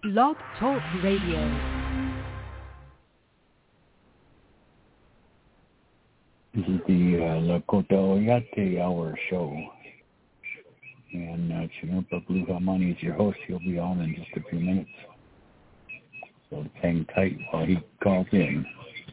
Blog Talk Radio. This is the Lakota Oyate Hour show. And Chinurpa Blue Hamani is your host. He'll be on in just a few minutes. So hang tight while he calls in.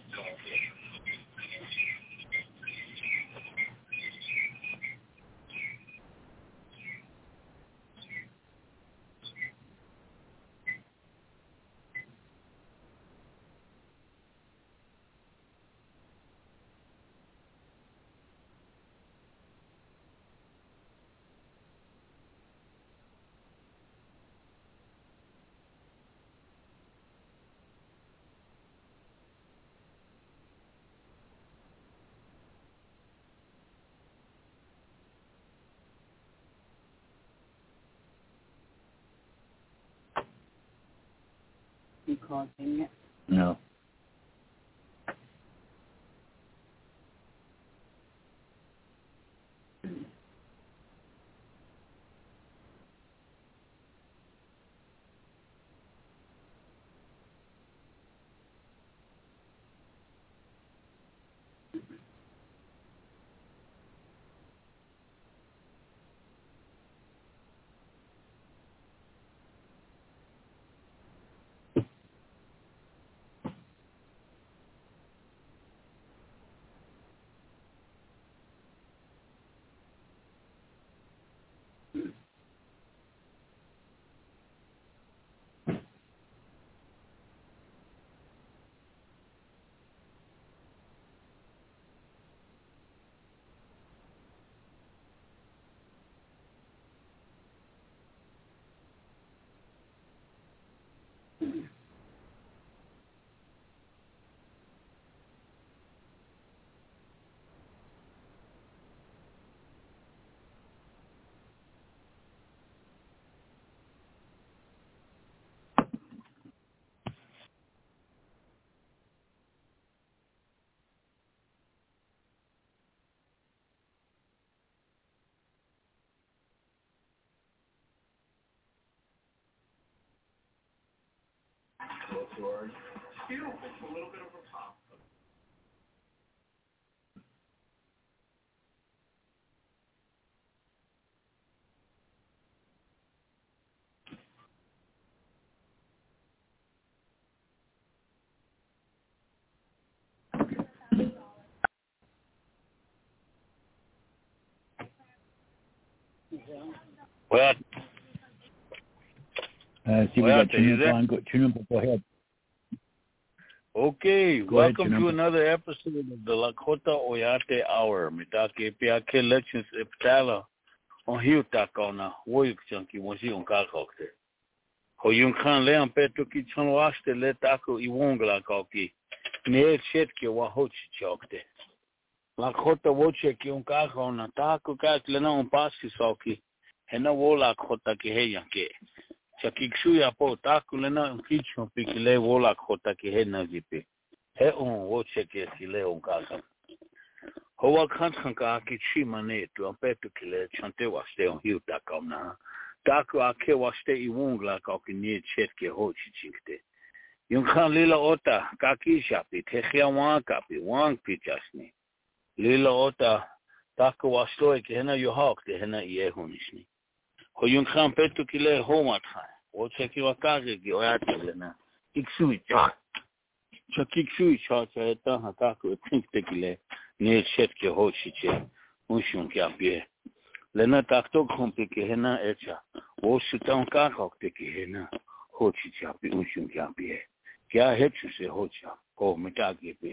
You called him yet? No. Well, See, we got Chinurpa on. Chinurpa, go ahead. Okay, welcome ahead, to another episode of the Lakota Oyate Hour. Mitake piake elections epitala on hiutakona woyuk chunky wonsi on kakokte. Hoyun kan leon petuki chanwaste letako iwongla koki. Ne chetke wa hochi chokte. Lakota woche ki on kakona taku kaklena on paski soki. Hena wola kota ki heyanke. Chakiksuya po takulena kichon pikile wola kota ki hena zipe. He on woche ke sile on kaka. Hoa kantanka ki chimane tu ampetu kile chante waste on hiuta kamna. Taku ake waste iwungla kaki nie chetke hochi chinkte. Yung kan lila ota kaki shapi techia wankapi wang pichasni. Lila ota taku wastoy ke hena yohak te hena iehunishni. Hoyun kan petu kile homat hai. Woche ki wakage ki oyate lena. Iksui cha. Chakiksui cha cha eta hataku tinkte kile ne chetke hochi che. Unshun ki apie. Lena takto kompe ki hena echa. Wosutan kakokte ki hena hochi chapi unshun ki apie. Kya hechu se hocha. Ko mitage pe.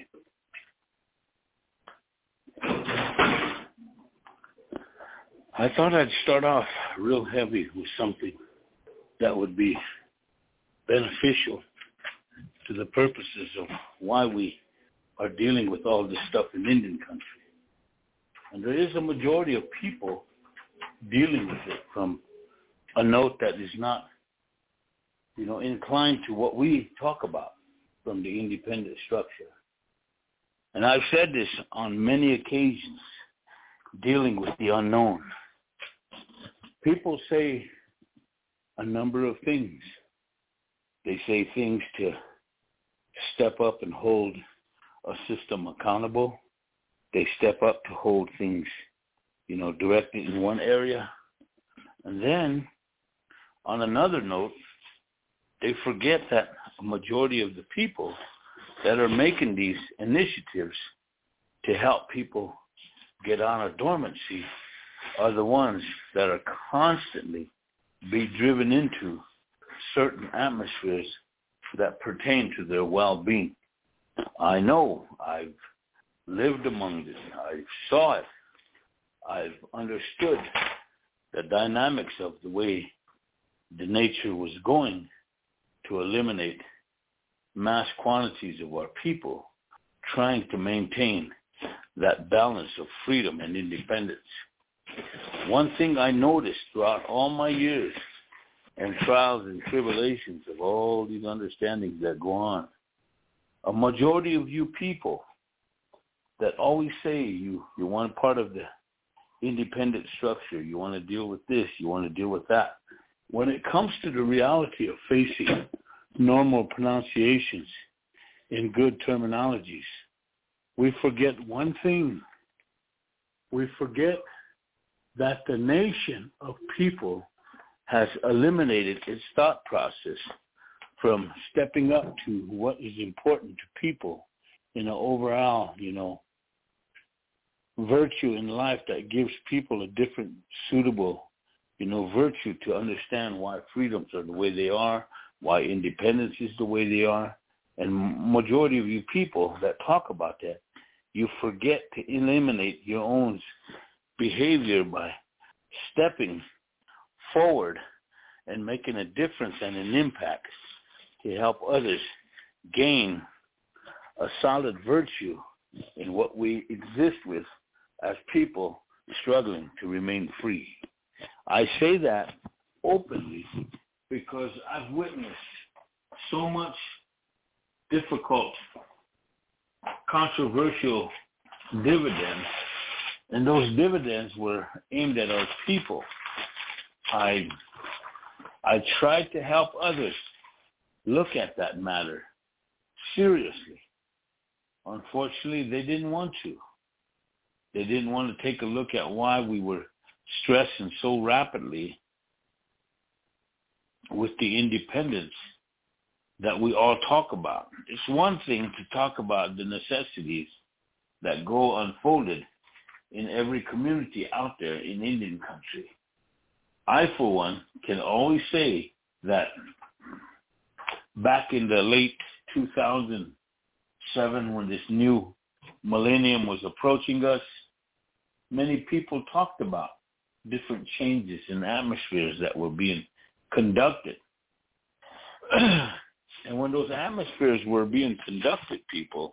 I thought I'd start off real heavy with something that would be beneficial to the purposes of why we are dealing with all this stuff in Indian country. And there is a majority of people dealing with it from a note that is not, inclined to what we talk about from the independent structure. And I've said this on many occasions, dealing with the unknown. People say a number of things They say things to step up and hold a system accountable. They step up to hold things, directed in one area. And then, on another note, they forget that a majority of the people that are making these initiatives to help people get on a dormancy are the ones that are constantly be driven into certain atmospheres that pertain to their well-being. I know. I've lived among this. I saw it. I've understood the dynamics of the way the nature was going to eliminate mass quantities of our people, trying to maintain that balance of freedom and independence. One thing I noticed throughout all my years and trials and tribulations of all these understandings that go on, a majority of you people that always say you want part of the independent structure, you want to deal with this, you want to deal with that. When it comes to the reality of facing normal pronunciations in good terminologies, we forget one thing. We forget that the nation of people has eliminated its thought process from stepping up to what is important to people in an overall, virtue in life that gives people a different suitable, virtue to understand why freedoms are the way they are, why independence is the way they are. And majority of you people that talk about that, you forget to eliminate your own behavior by stepping forward and making a difference and an impact to help others gain a solid virtue in what we exist with as people struggling to remain free. I say that openly because I've witnessed so much difficult, controversial dividends, and those dividends were aimed at our people. I tried to help others look at that matter seriously. Unfortunately, they didn't want to. They didn't want to take a look at why we were stressing so rapidly with the independence that we all talk about. It's one thing to talk about the necessities that go unfolded in every community out there in Indian country. I, for one, can always say that back in the late 2007, when this new millennium was approaching us, many people talked about different changes in atmospheres that were being conducted. And when those atmospheres were being conducted, people,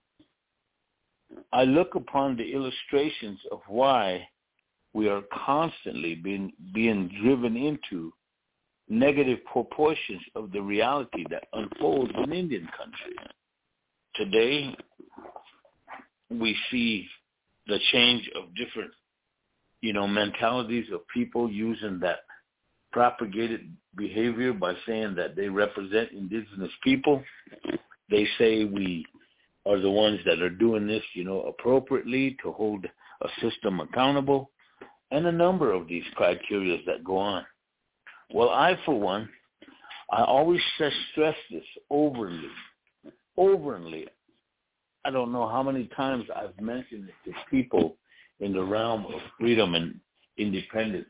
I look upon the illustrations of why we are constantly being driven into negative proportions of the reality that unfolds in Indian country. Today, we see the change of different, mentalities of people using that propagated behavior by saying that they represent indigenous people. They say we are the ones that are doing this, appropriately to hold a system accountable, and a number of these criteria that go on. Well, I, for one, I always stress this overly. I don't know how many times I've mentioned it to people in the realm of freedom and independence.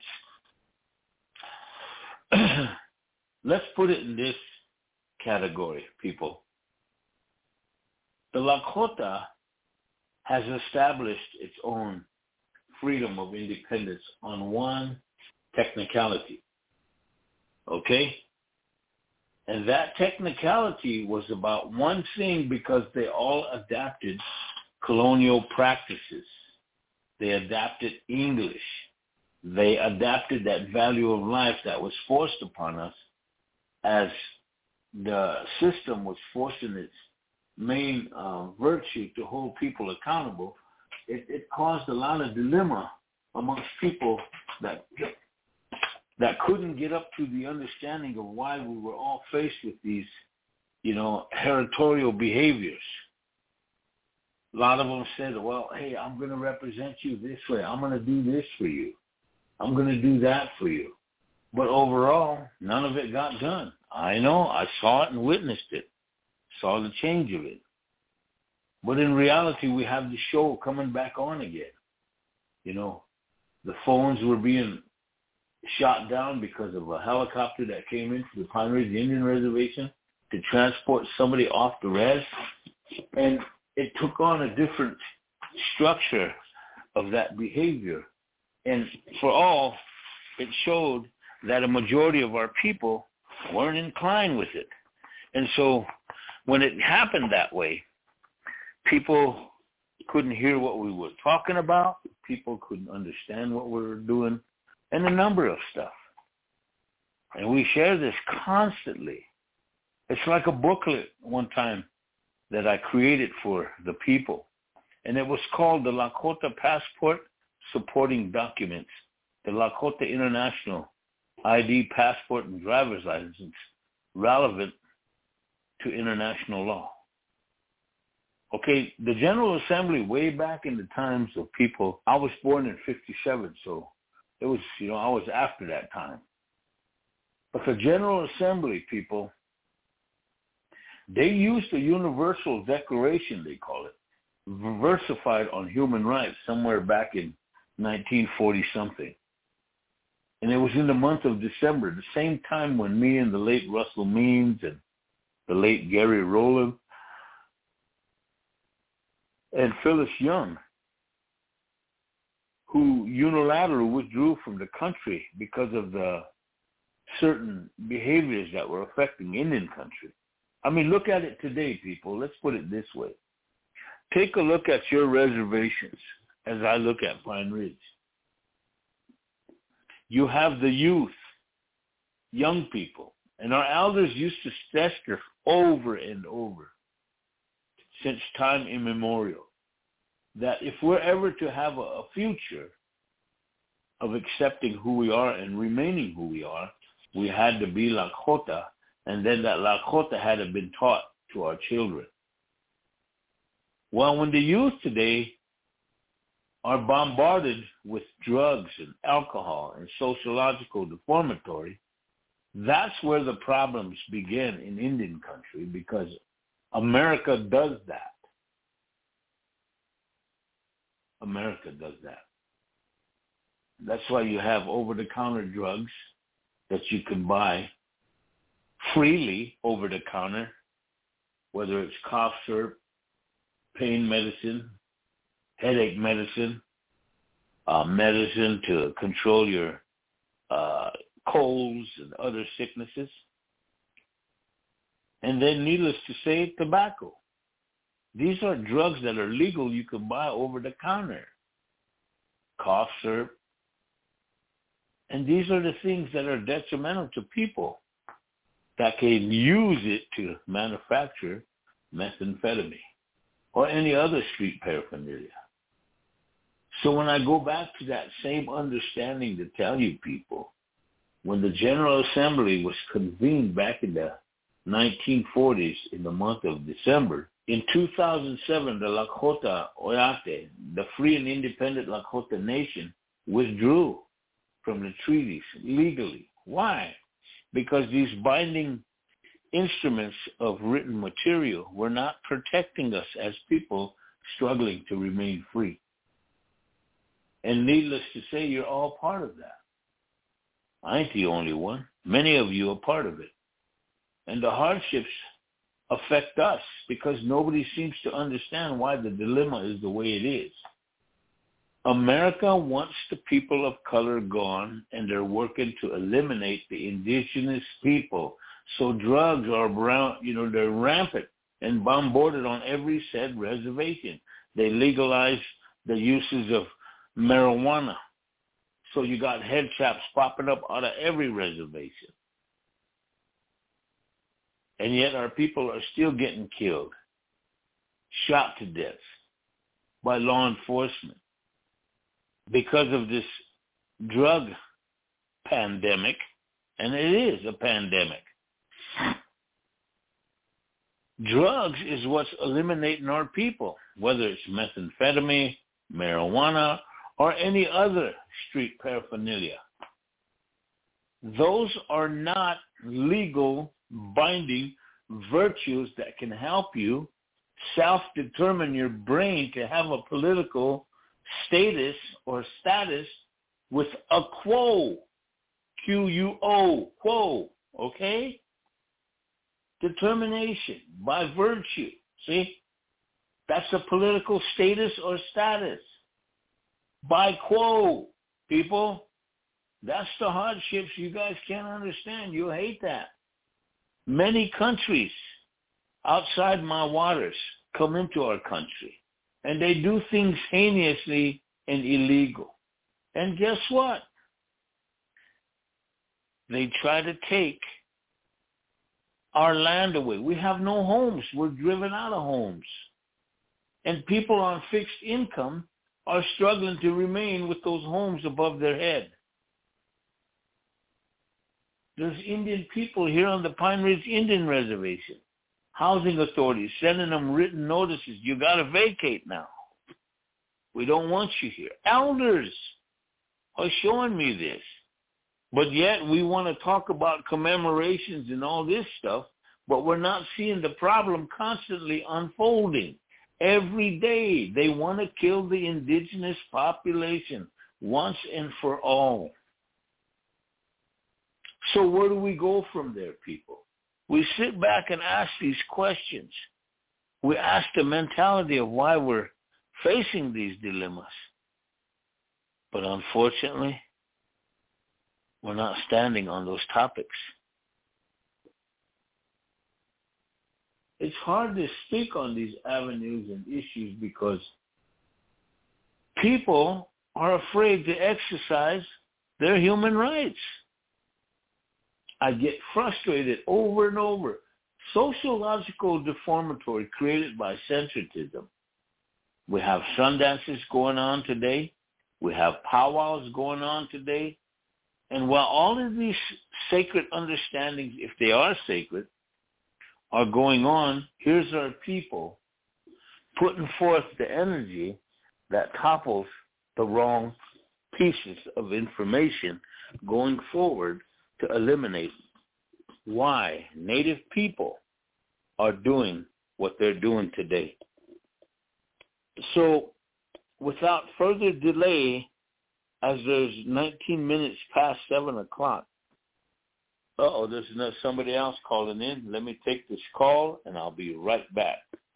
Let's put it in this category, people. The Lakota has established its own freedom of independence on one technicality, okay? And that technicality was about one thing, because they all adapted colonial practices. They adapted English. They adapted that value of life that was forced upon us as the system was forcing its main virtue to hold people accountable. It caused a lot of dilemma amongst people that that couldn't get up to the understanding of why we were all faced with these, territorial behaviors. A lot of them said, well, hey, I'm going to represent you this way. I'm going to do this for you. I'm going to do that for you. But overall, none of it got done. I know. I saw it and witnessed it. Saw the change of it. But in reality, we have the show coming back on again. The phones were being shot down because of a helicopter that came into the Pine Ridge Indian Reservation to transport somebody off the res. And it took on a different structure of that behavior. And for all, it showed that a majority of our people weren't inclined with it. And so when it happened that way, people couldn't hear what we were talking about. People couldn't understand what we were doing, and a number of stuff. And we share this constantly. It's like a booklet one time that I created for the people, and it was called the Lakota Passport Supporting Documents, the Lakota International ID Passport and Driver's License relevant to international law. Okay, the General Assembly way back in the times of people, I was born in 57, so it was, I was after that time. But the General Assembly people, they used the Universal Declaration, they call it, versified on human rights somewhere back in 1940-something. And it was in the month of December, the same time when me and the late Russell Means and the late Gary Rowland and Phyllis Young, who unilaterally withdrew from the country because of the certain behaviors that were affecting Indian country. I mean, look at it today, people. Let's put it this way. Take a look at your reservations as I look at Pine Ridge. You have the youth, young people, and our elders used to stress this over and over since time immemorial, that if we're ever to have a future of accepting who we are and remaining who we are, we had to be Lakota, and then that Lakota had to be taught to our children. Well, when the youth today are bombarded with drugs and alcohol and sociological deformatory, that's where the problems begin in Indian country, because America does that. America does that. That's why you have over-the-counter drugs that you can buy freely over-the-counter, whether it's cough syrup, pain medicine, headache medicine, medicine to control your colds and other sicknesses. And then, needless to say, tobacco. These are drugs that are legal. You can buy over the counter. Cough syrup. And these are the things that are detrimental to people that can use it to manufacture methamphetamine or any other street paraphernalia. So when I go back to that same understanding to tell you people, when the General Assembly was convened back in the 1940s in the month of December, in 2007, the Lakota Oyate, the free and independent Lakota nation, withdrew from the treaties legally. Why? Because these binding instruments of written material were not protecting us as people struggling to remain free. And needless to say, you're all part of that. I ain't the only one. Many of you are part of it. And the hardships affect us because nobody seems to understand why the dilemma is the way it is. America wants the people of color gone, and they're working to eliminate the indigenous people. So drugs are around, they're rampant and bombarded on every said reservation. They legalize the uses of marijuana. So you got head chaps popping up out of every reservation. And yet our people are still getting killed, shot to death by law enforcement because of this drug pandemic, and it is a pandemic. Drugs is what's eliminating our people, whether it's methamphetamine, marijuana, or any other street paraphernalia. Those are not legal, binding virtues that can help you self-determine your brain to have a political status or status with a quo, Q-U-O, quo, okay? Determination by virtue, see? That's a political status or status. By quo, people. That's the hardships you guys can't understand. You'll hate that. Many countries outside my waters come into our country, and they do things heinously and illegal. And guess what? They try to take our land away. We have no homes. We're driven out of homes. And people on fixed income are struggling to remain with those homes above their head. There's Indian people here on the Pine Ridge Indian Reservation. Housing authorities sending them written notices. You got to vacate now. We don't want you here. Elders are showing me this. But yet we want to talk about commemorations and all this stuff, but we're not seeing the problem constantly unfolding. Every day they want to kill the indigenous population once and for all. So where do we go from there, people? We sit back and ask these questions. We ask the mentality of why we're facing these dilemmas. But unfortunately, we're not standing on those topics. It's hard to speak on these avenues and issues because people are afraid to exercise their human rights. I get frustrated over and over. Sociological deformatory created by centrism. We have sundances going on today. We have powwows going on today. And while all of these sacred understandings, if they are sacred, are going on, here's our people putting forth the energy that topples the wrong pieces of information going forward to eliminate why Native people are doing what they're doing today. So without further delay, as there's 19 minutes past 7 o'clock. There's somebody else calling in. Let me take this call, and I'll be right back.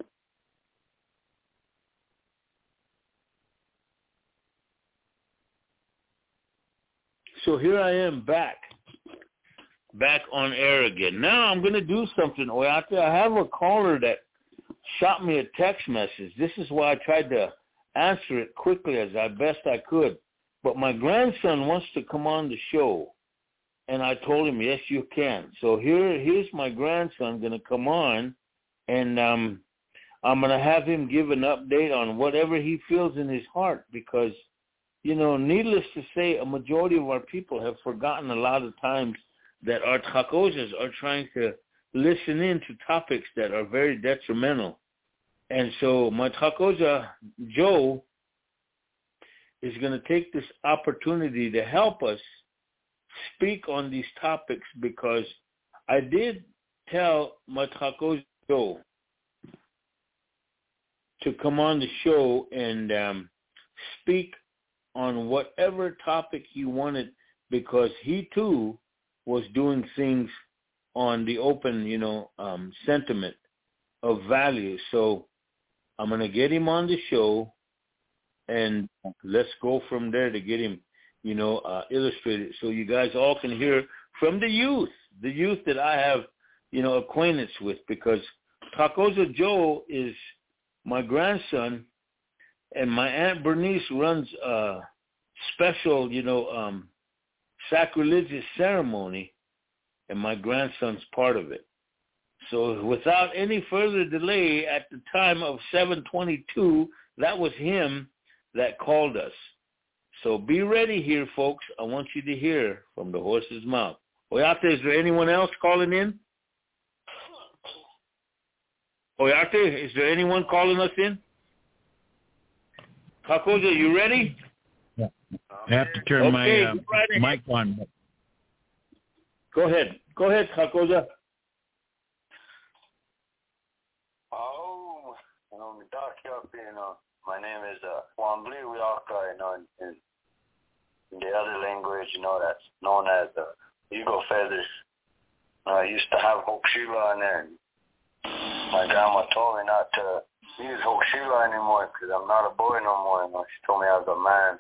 So here I am back on air again. Now I'm going to do something, Oyate. I have a caller that shot me a text message. This is why I tried to answer it quickly as best I could. But my grandson wants to come on the show, and I told him, yes, you can. So here's my grandson going to come on, and I'm going to have him give an update on whatever he feels in his heart because, you know, needless to say, a majority of our people have forgotten a lot of times that our Tlakozas are trying to listen in to topics that are very detrimental. And so my Tlakoza, Joe, is going to take this opportunity to help us speak on these topics because I did tell my Tlakoza Joe to come on the show and speak on whatever topic he wanted because he too was doing things on the open, sentiment of value. So I'm going to get him on the show and let's go from there to get him, illustrated so you guys all can hear from the youth that I have, acquaintance with because Tlakoza Joe is my grandson and my Aunt Bernice runs a special, sacrilegious ceremony, and my grandson's part of it. So without any further delay, at the time of 7:22, that was him that called us. So be ready here, folks. I want you to hear from the horse's mouth. Oyate, is there anyone else calling in? Oyate, is there anyone calling us in? Hakoja, you ready? Yeah. I have to turn my mic on. Go ahead. Go ahead, Hakoja. Oh, my name is Wambli Wiaka, in the other language, that's known as eagle feathers. I used to have Hochschila in there. My grandma told me not to use Hochschila anymore because I'm not a boy no more. She told me I was a man.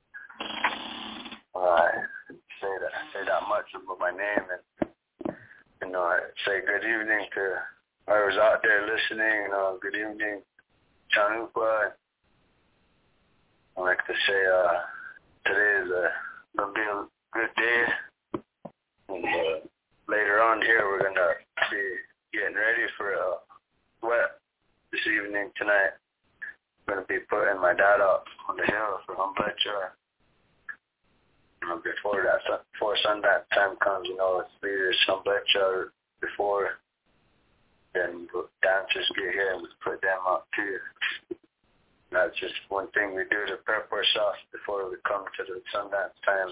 I say that much about my name, and I say good evening to whoever's out there listening. Good evening, Chanupa. I like to say today is gonna be a good day, and later on here we're gonna be getting ready for a wet this evening tonight. I'm gonna be putting my dad up on the hill for Humblecha. Before sundown time comes, it's either Humblecha before, then dancers get here and we put them up too. That's just one thing we do to prep ourselves before we come to the sundown time.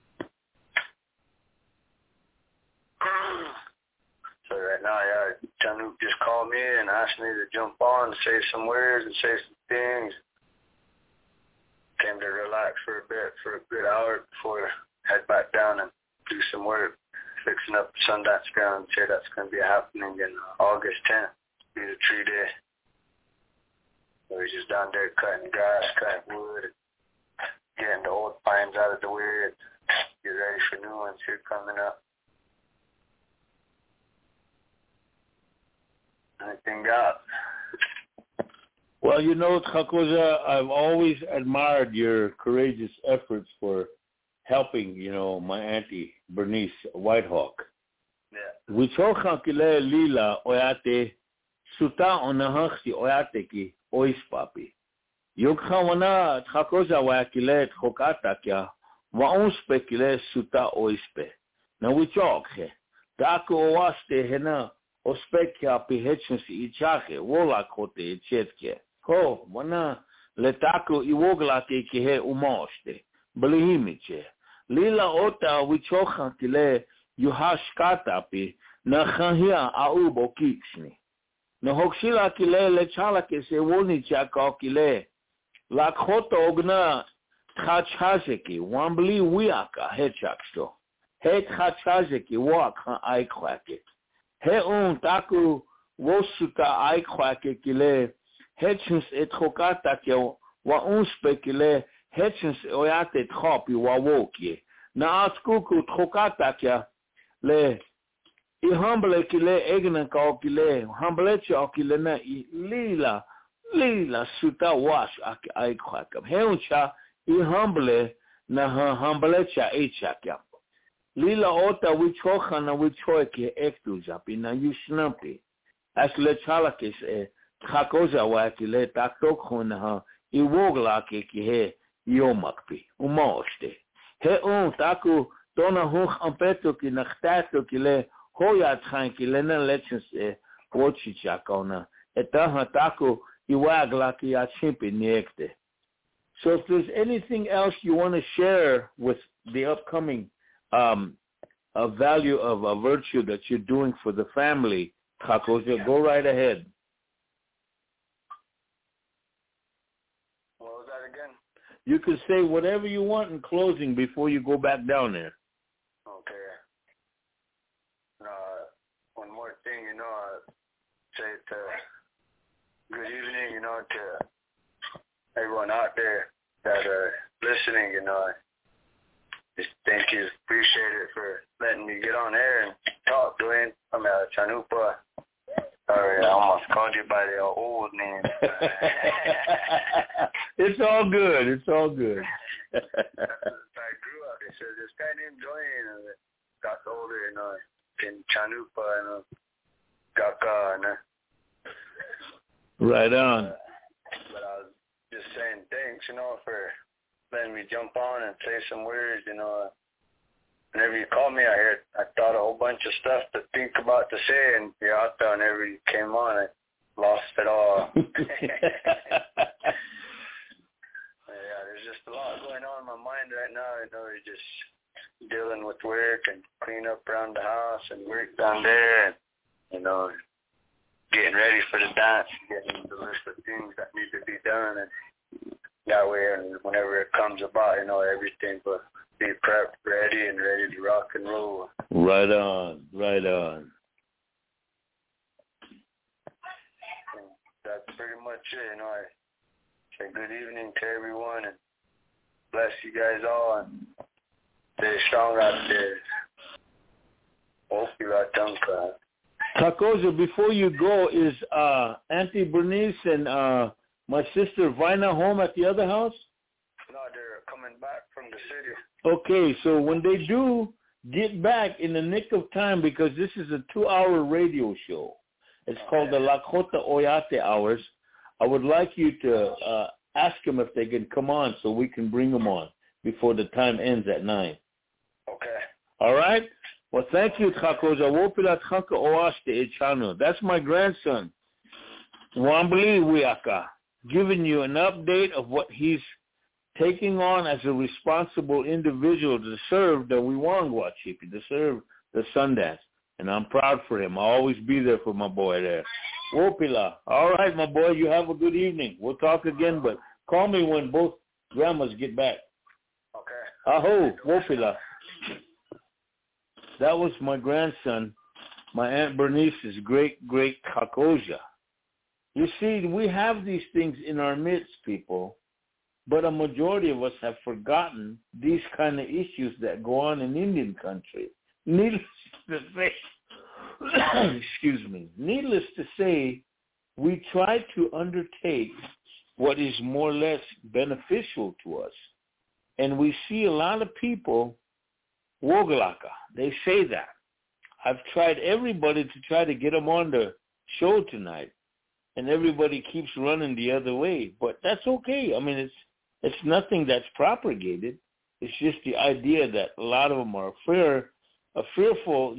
So right now, Chanuk just called me and asked me to jump on and say some words and say some things. Came to relax for a bit, for a good hour before I head back down and do some work, fixing up the Sundance ground. Say that's going to be happening in August 10th, be the tree day. We're just down there cutting grass, cutting wood, getting the old pines out of the way, and get ready for new ones here coming up. Anything got? Well, Hakoja, I've always admired your courageous efforts for helping, my auntie, Bernice Whitehawk. Yeah. Wichocha kile lila oyate suta onahachti oyate ki ois papi. Yokha wana Hakoja wa kile chokata kya wauspe kile suta oispe. Na wichokhe. Dako owaste hena ospekia pihechus ichache wola kote ichetke. Ho, wana letako iwogla ke he umoste. Blihimiche. Lila ota wichocha kile yuhashkata pi na khahia aubo kiksni. Na hokshila kile lechala ke se woni chaka kile. La khota ogna khachazeki wambli wiaka hechaksto. He khachazeki waka aikwake. He taku wosuka aikwake kile. Hechens et chokata ke wa unspe kile. Hechens oyate tropi wa wokye. Na askuku chokata ke le. I humble kile egna ka kile. Humble cha kile na lila suta wash aikwake. He uncha I humble na humble cha echakya. Lila ota wichocha na wichoike ektujapi na yushnampi. As le chalakis Hakoja wa kile taktokho na iwogla ke he yomakpi. Umoste. He taku dona hoch ampeto ki nachtato kile hoya tranquile na lechens wochichakona. Etaha taku iwagla ki achimpi niekte. So if there's anything else you want to share with the upcoming a value of a virtue that you're doing for the family, Hakoja, go right ahead. What was that again? You can say whatever you want in closing before you go back down there. Okay. One more thing, say good evening, to everyone out there that are listening, just thank you, appreciate it for letting me get on air and talk, Dwayne. I'm Chanupa. Sorry, I almost called you by the old name. It's all good. It's all good. I grew up. They said this guy named Dwayne, and got older, in Chanupa and Gaka. Right on. But I was just saying thanks, for letting me jump on and say some words, Whenever you called me, I thought a whole bunch of stuff to think about to say, and I thought whenever you came on, I lost it all. There's just a lot going on in my mind right now. You're just dealing with work and clean up around the house and work down there, and, getting ready for the dance, getting the list of things that need to be done, and that way, and whenever it comes about, everything will be prepped, ready, and ready to rock and roll. Right on, right on. And that's pretty much it. I say good evening to everyone, and bless you guys all, and stay strong out there. Opila Tanka. Kakoza, before you go, is Auntie Bernice and my sister Vina home at the other house? No, they're coming back from the city. Okay, so when they do get back in the nick of time, because this is a 2-hour radio show. It's called the Lakota Oyate Hours. I would like you to ask them if they can come on so we can bring them on before the time ends at 9. Okay. All right? Well, thank you, Kakoza. That's my grandson, Wambali Wiaka, giving you an update of what he's taking on as a responsible individual to serve the Wiwangwa Chipi, to serve the Sundance. And I'm proud for him. I'll always be there for my boy there. Wopila. All right, my boy, you have a good evening. We'll talk again, but call me when both grandmas get back. Okay. Aho, Wopila. That was my grandson, my Aunt Bernice's great Kakoja. You see, we have these things in our midst, people, but a majority of us have forgotten these kind of issues that go on in Indian country. Needless to say, needless to say, we try to undertake what is more or less beneficial to us. And we see a lot of people, Wogalaka, they say that. I've tried everybody to try to get them on the show tonight, and everybody keeps running the other way. But that's okay. I mean, it's nothing that's propagated. It's just the idea that a lot of them are fearful,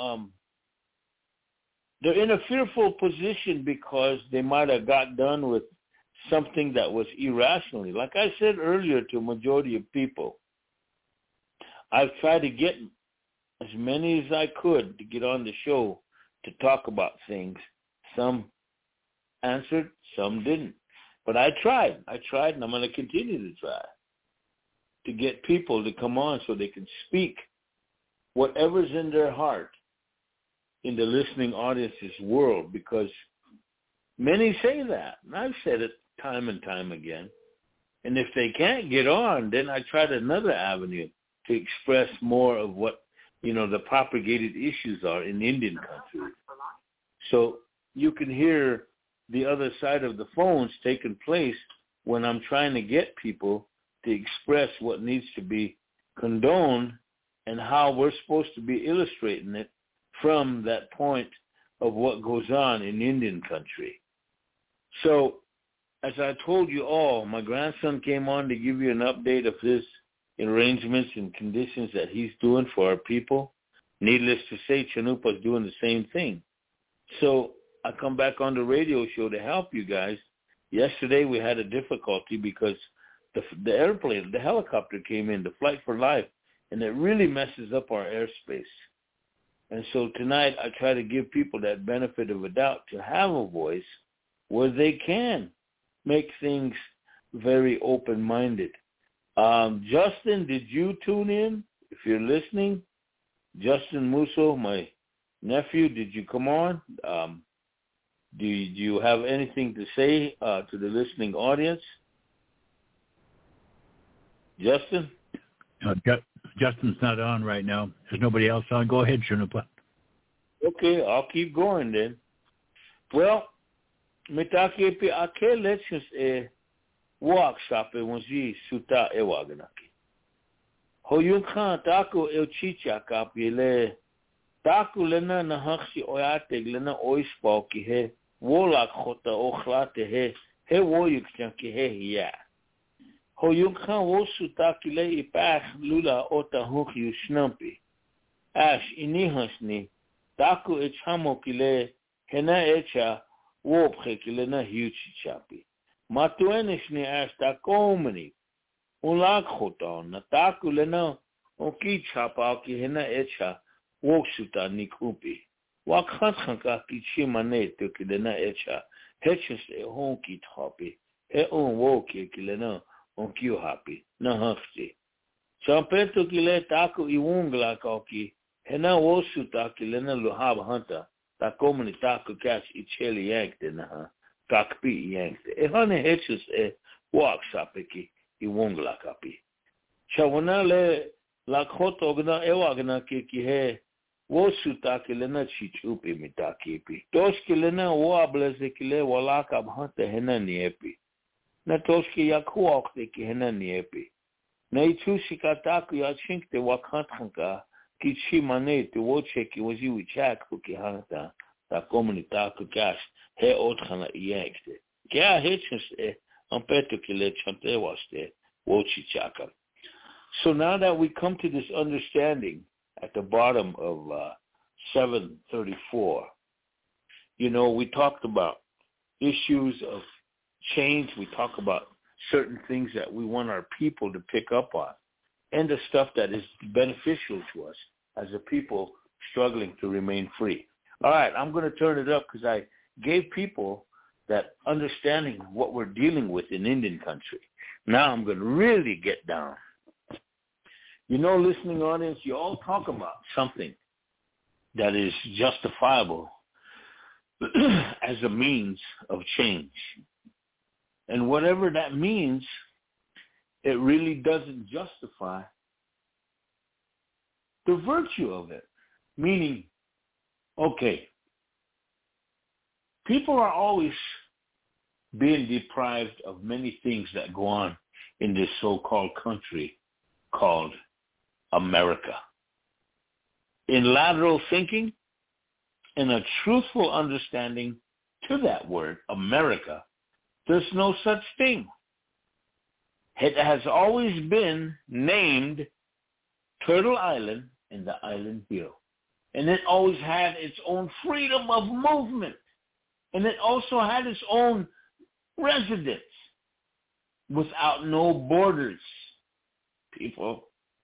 they're in a fearful position because they might have got done with something that was irrationally. Like I said earlier to a majority of people, I've tried to get as many as I could to get on the show to talk about things. Some answered, some didn't. But I tried, and I'm going to continue to try to get people to come on so they can speak whatever's in their heart in the listening audience's world, because many say that, and I've said it time and time again. And if they can't get on, then I tried another avenue to express more of what, the propagated issues are in Indian country. So you can hear the other side of the phones taking place when I'm trying to get people to express what needs to be condoned and how we're supposed to be illustrating it from that point of what goes on in Indian country. So, as I told you all, my grandson came on to give you an update of his arrangements and conditions that he's doing for our people. Needless to say, Chanupa's doing the same thing. So I come back on the radio show to help you guys. Yesterday we had a difficulty because the airplane, the helicopter came in, the Flight for Life, and it really messes up our airspace. And so tonight I try to give people that benefit of a doubt to have a voice where they can make things very open-minded. Justin, did you tune in? If you're listening, Justin Musso, my nephew, did you come on? Do you have anything to say to the listening audience? Justin? Justin's not on right now. There's nobody else on. Go ahead, Chanupa. Okay, I'll keep going then. Well, mitake pe ake lections workshop wanzi suta ewaganaki. Hoyun khan tako el chicha kapile tako lena na haksi oyate lena oispo ki he wolak khota okhlate he woyuk chanki he ya. Ho yung kan wosu takile ipach lula ota hoki ushnampi. Ash inihasni taku echamo kile hena echa wopche kile na huchi chapi. Matuenishni ash takomani ulak hoton na taku lena oki chapa ki hena echa woksuta nikupi. Wakhanka ki chimane to kile na echa hechus e honki topi. E on woki kile na on kiu happy na hafti champeto kile taku iwungla koki hena wosuta kile na luhab hanta ta komuni taku catch icheli yankte na kakpi yankte e hane hechus e workshopiki iwungla kapi chawana le la khoto gna ewagna ki he wosuta kile na chichupi mitakipi tos kile na wableze kile walaka hanta hena niepi na toski ya kuokte ki hena niepi. Na itushi kataku ya chinkte wakanthanka ki chimane te woche ki wazi wichak ku ki hanta ta komunitaku kash he otrana yankte. Kya hechus ampeto ki le chante waste wochi chaka. So now that we come to this understanding at the bottom of 734, we talked about issues of change. We talk about certain things that we want our people to pick up on and the stuff that is beneficial to us as a people struggling to remain free. All right, I'm going to turn it up because I gave people that understanding of what we're dealing with in Indian country. Now I'm going to really get down. Listening audience, you all talk about something that is justifiable as a means of change. And whatever that means, it really doesn't justify the virtue of it. Meaning, okay, people are always being deprived of many things that go on in this so-called country called America. In lateral thinking and a truthful understanding to that word, America, there's no such thing. It has always been named Turtle Island and the Island Hill. And it always had its own freedom of movement. And it also had its own residents without no borders, people.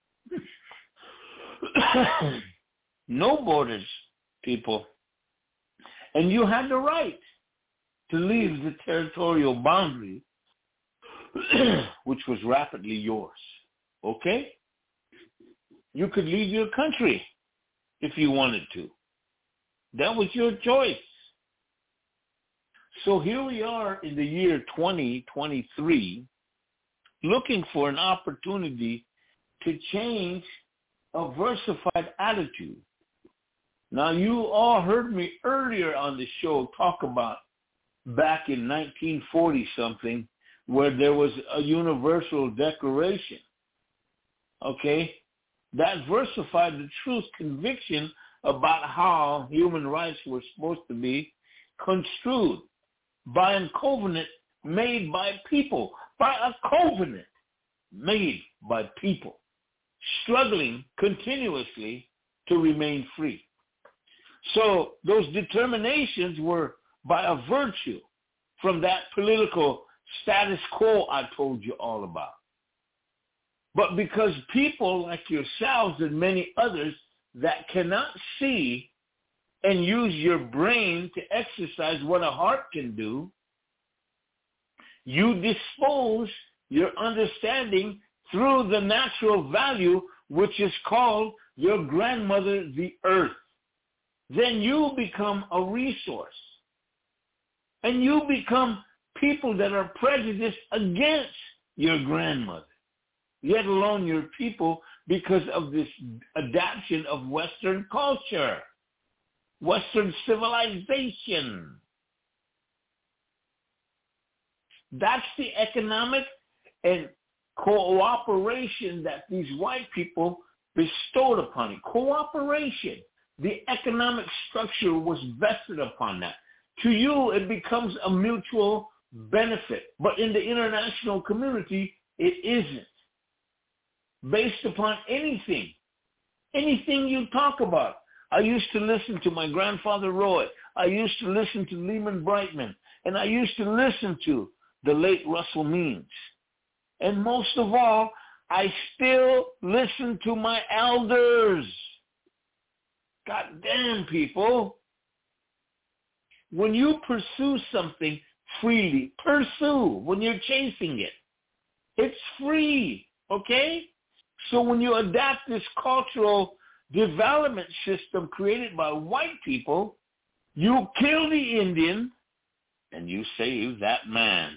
No borders, people. And you had the right to leave the territorial boundary, which was rapidly yours. Okay? You could leave your country if you wanted to. That was your choice. So here we are in the year 2023, looking for an opportunity to change a versified attitude. Now, you all heard me earlier on the show talk about back in 1940-something where there was a universal declaration, okay, that versified the truth conviction about how human rights were supposed to be construed by a covenant made by people, by a covenant made by people, struggling continuously to remain free. So those determinations were by a virtue from that political status quo I told you all about. But because people like yourselves and many others that cannot see and use your brain to exercise what a heart can do, you dispose your understanding through the natural value, which is called your grandmother, the earth. Then you become a resource. And you become people that are prejudiced against your grandmother, let alone your people, because of this adaptation of Western culture, Western civilization. That's the economic and cooperation that these white people bestowed upon it. Cooperation. The economic structure was vested upon that. To you, it becomes a mutual benefit. But in the international community, It isn't. Based upon anything you talk about. I used to listen to my grandfather Roy. I used to listen to Lehman Brightman. And I used to listen to the late Russell Means. And most of all, I still listen to my elders. God damn, people. When you pursue something freely, pursue when you're chasing it. It's free, okay? So when you adapt this cultural development system created by white people, you kill the Indian and you save that man.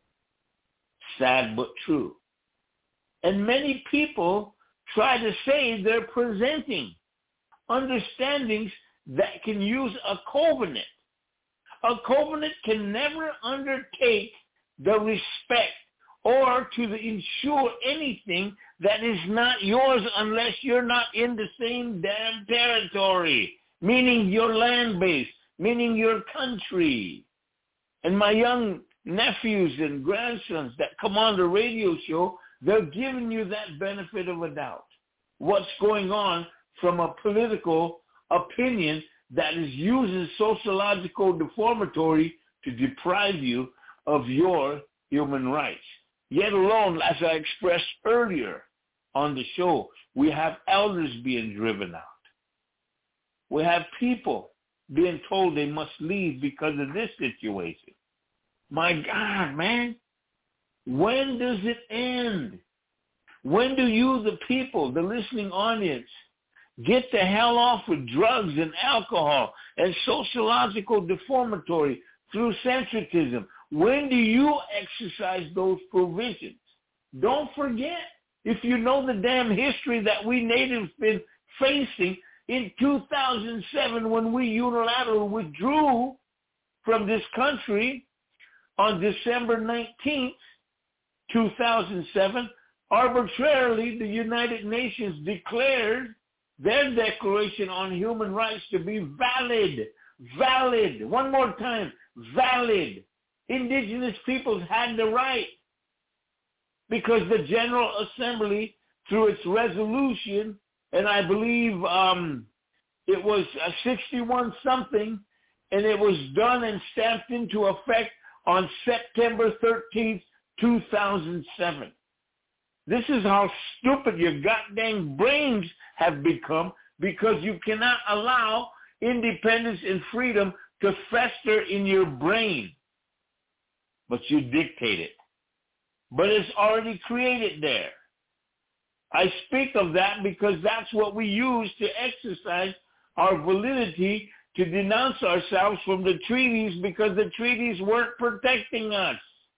Sad but true. And many people try to say they're presenting understandings that can use a covenant. A covenant can never undertake the respect or to ensure anything that is not yours unless you're not in the same damn territory, meaning your land base, meaning your country. And my young nephews and grandsons that come on the radio show, they're giving you that benefit of a doubt. What's going on from a political opinion that is using sociological deformatory to deprive you of your human rights. Yet alone, as I expressed earlier on the show, we have elders being driven out. We have people being told they must leave because of this situation. My God, man, when does it end? When do you, the people, the listening audience, get the hell off with drugs and alcohol and sociological deformatory through centricism? When do you exercise those provisions? Don't forget, if you know the damn history that we natives been facing in 2007 when we unilaterally withdrew from this country on December 19th, 2007, arbitrarily the United Nations declared their Declaration on Human Rights to be valid. Valid. One more time. Valid. Indigenous peoples had the right because the General Assembly, through its resolution, and I believe it was 61-something, and it was done and stamped into effect on September 13th, 2007. This is how stupid your goddamn brains have become because you cannot allow independence and freedom to fester in your brain. But you dictate it. But it's already created there. I speak of that because that's what we use to exercise our validity to denounce ourselves from the treaties because the treaties weren't protecting us.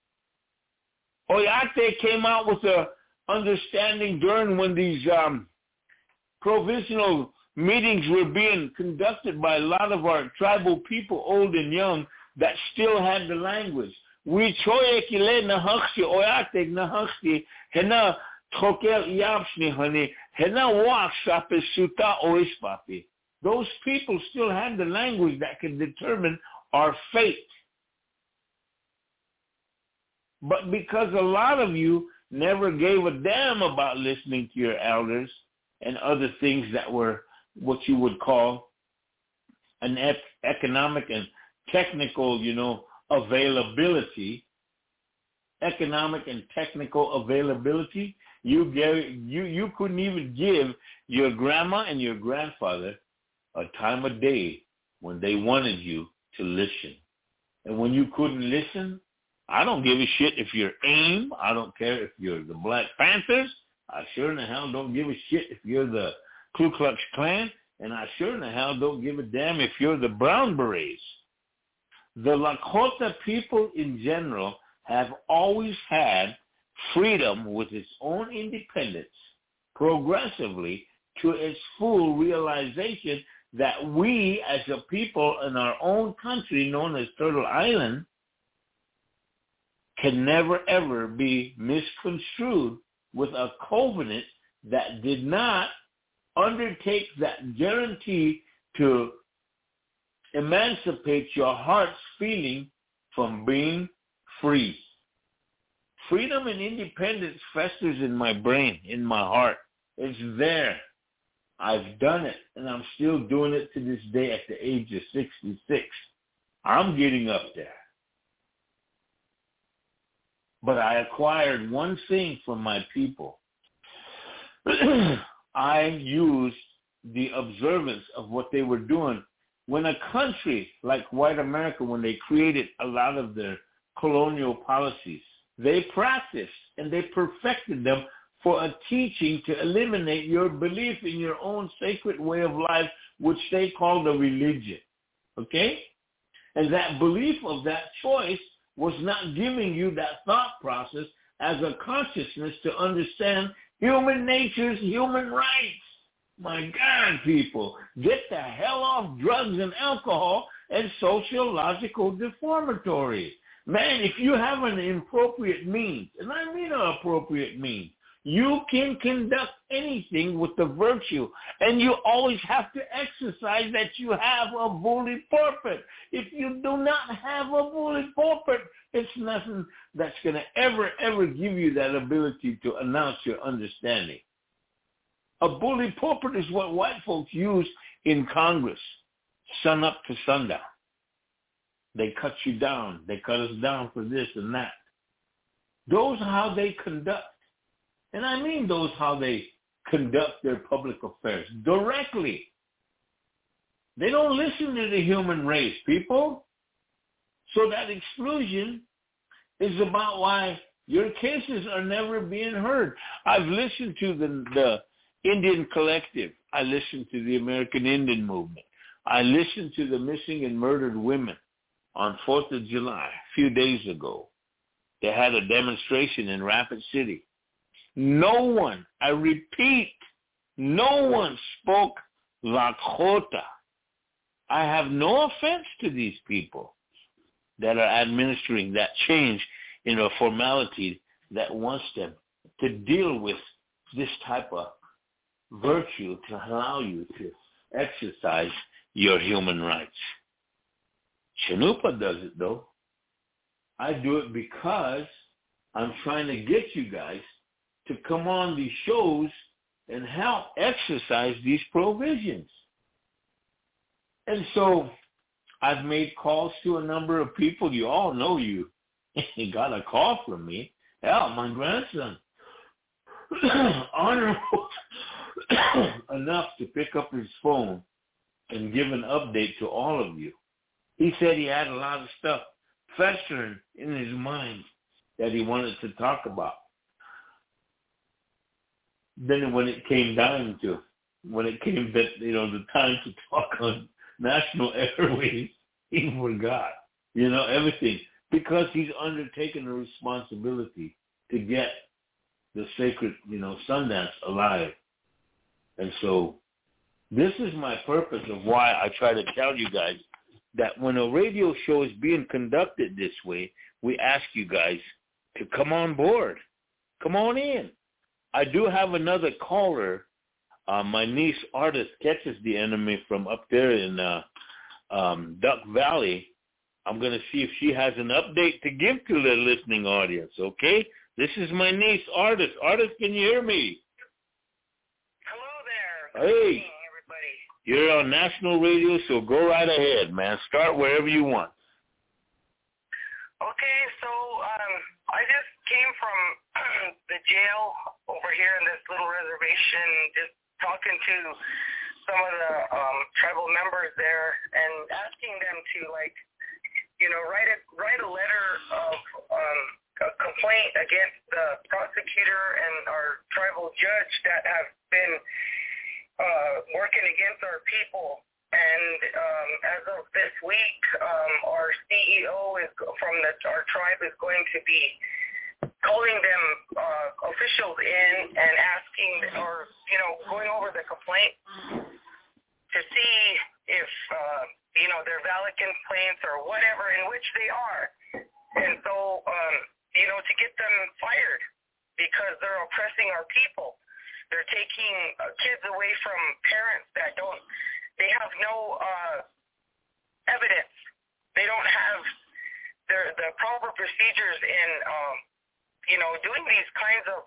Oyate came out with a understanding during when these provisional meetings were being conducted by a lot of our tribal people, old and young, that still had the language. We choye kile nahakshi oyate nahakshi hena trokel yapshni honey hena wak sape suta oispapi. Those people still had the language that can determine our fate. But because a lot of you never gave a damn about listening to your elders and other things that were what you would call an economic and technical, availability, economic and technical availability, you couldn't even give your grandma and your grandfather a time of day when they wanted you to listen. And when you couldn't listen, I don't give a shit if you're AIM. I don't care if you're the Black Panthers. I sure in the hell don't give a shit if you're the Ku Klux Klan. And I sure in the hell don't give a damn if you're the Brown Berets. The Lakota people in general have always had freedom with its own independence progressively to its full realization that we as a people in our own country known as Turtle Island can never ever be misconstrued with a covenant that did not undertake that guarantee to emancipate your heart's feeling from being free. freedom and independence festers in my brain, in my heart. It's there. I've done it, and I'm still doing it to this day at the age of 66. I'm getting up there. But I acquired one thing from my people. I used the observance of what they were doing. When a country like white America, when they created a lot of their colonial policies, they practiced and they perfected them for a teaching to eliminate your belief in your own sacred way of life, which they called a religion. Okay? And that belief of that choice was not giving you that thought process as a consciousness to understand human nature's human rights. My God, people, get the hell off drugs and alcohol and sociological deformatory. Man, if you have an appropriate means, and I mean an appropriate means, you can conduct anything with the virtue, and you always have to exercise that you have a bully pulpit. If you do not have a bully pulpit, it's nothing that's going to ever give you that ability to announce your understanding. A bully pulpit is what white folks use in Congress, sun up to sundown. They cut you down. They cut us down for this and that. Those are how they conduct. And I mean those how they conduct their public affairs directly. They don't listen to the human race, people. So that exclusion is about why your cases are never being heard. I've listened to the Indian Collective. I listened to the American Indian Movement. I listened to the missing and murdered women on 4th of July, a few days ago. They had a demonstration in Rapid City. No one, I repeat, no one spoke Lakota. I have no offense to these people that are administering that change in a formality that wants them to deal with this type of virtue to allow you to exercise your human rights. Chanupa does it, though. I do it because I'm trying to get you guys to come on these shows and help exercise these provisions. And so I've made calls to a number of people. You all know you got a call from me. Hell, my grandson, honorable enough to pick up his phone and give an update to all of you. He said he had a lot of stuff festering in his mind that he wanted to talk about. Then when it came down to, the time to talk on national airwaves, he forgot, everything. Because he's undertaken a responsibility to get the sacred, Sundance alive. And so this is my purpose of why I try to tell you guys that when a radio show is being conducted this way, we ask you guys to come on board. Come on in. I do have another caller. My niece, Artist, catches the enemy from up there in Duck Valley. I'm going to see if she has an update to give to the listening audience, okay? This is my niece, Artist. Artist, can you hear me? Hello there. Hey. Good evening, everybody. You're on national radio, so go right ahead, man. Start wherever you want. Okay, so I just came from the jail over here in this little reservation, just talking to some of the tribal members there and asking them to, write a letter of a complaint against the prosecutor and our tribal judge that have been working against our people. And as of this week, our CEO from our tribe is going to be calling them officials in and asking, or going over the complaint to see if they're valid complaints or whatever, in which they are. And so to get them fired because they're oppressing our people. They're taking kids away from parents that they have no evidence. They don't have the proper procedures in doing these kinds of,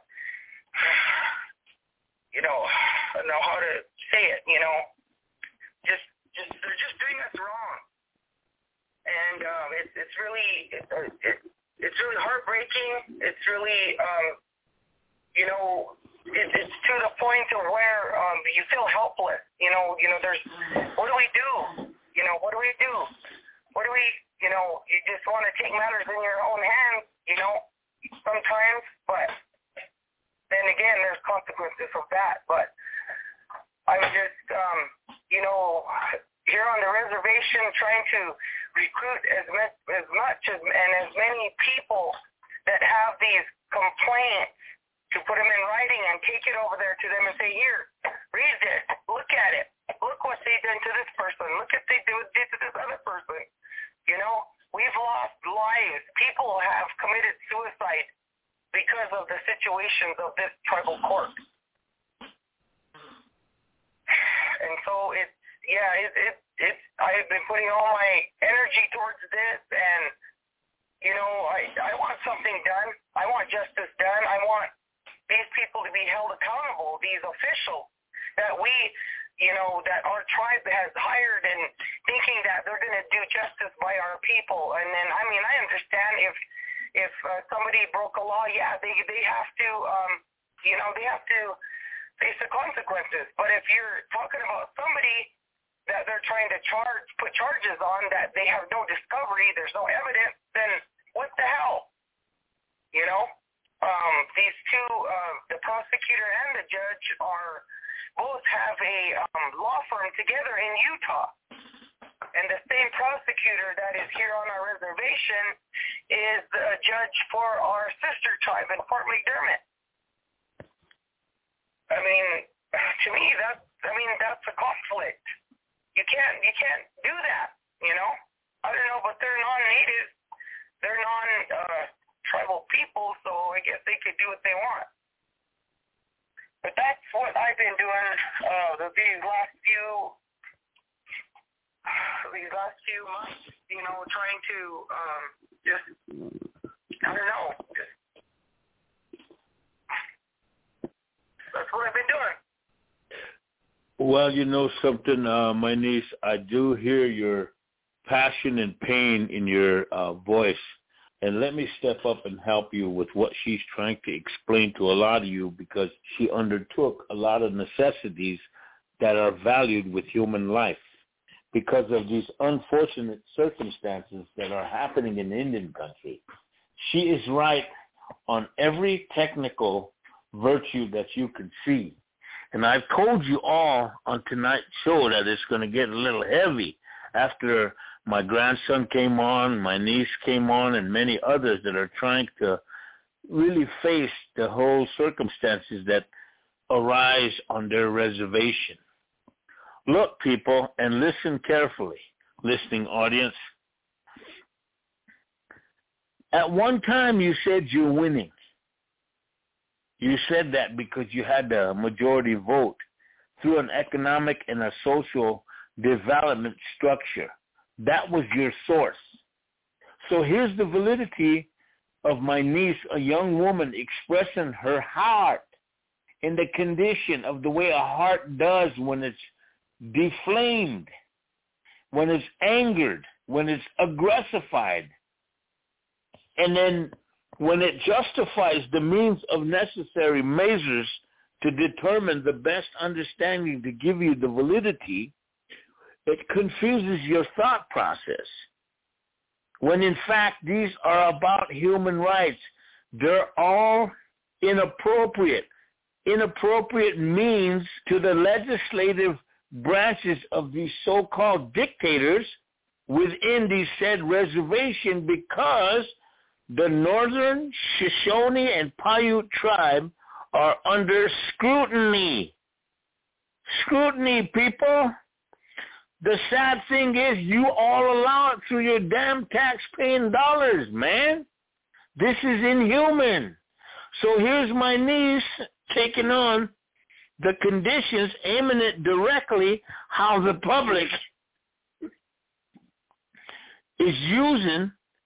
I don't know how to say it, just they're just doing us wrong, and it's really heartbreaking. It's really it's to the point of where you feel helpless. There's what do we do? What do we do? What do we? You just want to take matters in your own hands. Sometimes, but then again, there's consequences of that. But I'm just, here on the reservation trying to recruit as much and as many people that have these complaints to put them in writing and take it over there to them and say, here, read this, look at it, look what they did to this person, look what they did to this other person. We've lost lives. People have committed suicide because of the situations of this tribal court. And so I've been putting all my energy towards this, and I want something done. I want justice done. I want these people to be held accountable, these officials that we, that our tribe has hired and thinking that they're going to do justice by our people. And then, I understand if somebody broke a law, they have to, they have to face the consequences. But if you're talking about somebody that they're trying to put charges on that they have no discovery, there's no evidence, then what the hell? These two, the prosecutor and the judge both have a law firm together in Utah. And the same prosecutor that is here on our reservation is the judge for our sister tribe in Fort McDermott. To me, that's a conflict. You can't do that, I don't know, but they're non-native, they're non-tribal people, so I guess they could do what they want. But that's what I've been doing these last few months, trying to that's what I've been doing. Well, something, my niece, I do hear your passion and pain in your voice. And let me step up and help you with what she's trying to explain to a lot of you, because she undertook a lot of necessities that are valued with human life because of these unfortunate circumstances that are happening in Indian country. She is right on every technical virtue that you can see. And I've told you all on tonight's show that it's going to get a little heavy after my grandson came on, my niece came on, and many others that are trying to really face the whole circumstances that arise on their reservation. Look, people, and listen carefully, listening audience. At one time you said you're winning. You said that because you had the majority vote through an economic and a social development structure. That was your source. So here's the validity of my niece, a young woman expressing her heart in the condition of the way a heart does when it's deflamed, when it's angered, when it's aggressified. And then when it justifies the means of necessary measures to determine the best understanding to give you the validity, it confuses your thought process. When in fact these are about human rights. They're all inappropriate means to the legislative branches of these so-called dictators within the said reservation, because the Northern Shoshone and Paiute tribe are under scrutiny. Scrutiny, people. The sad thing is you all allow it through your damn tax-paying dollars, man. This is inhuman. So here's my niece taking on the conditions, aiming it directly how the public is using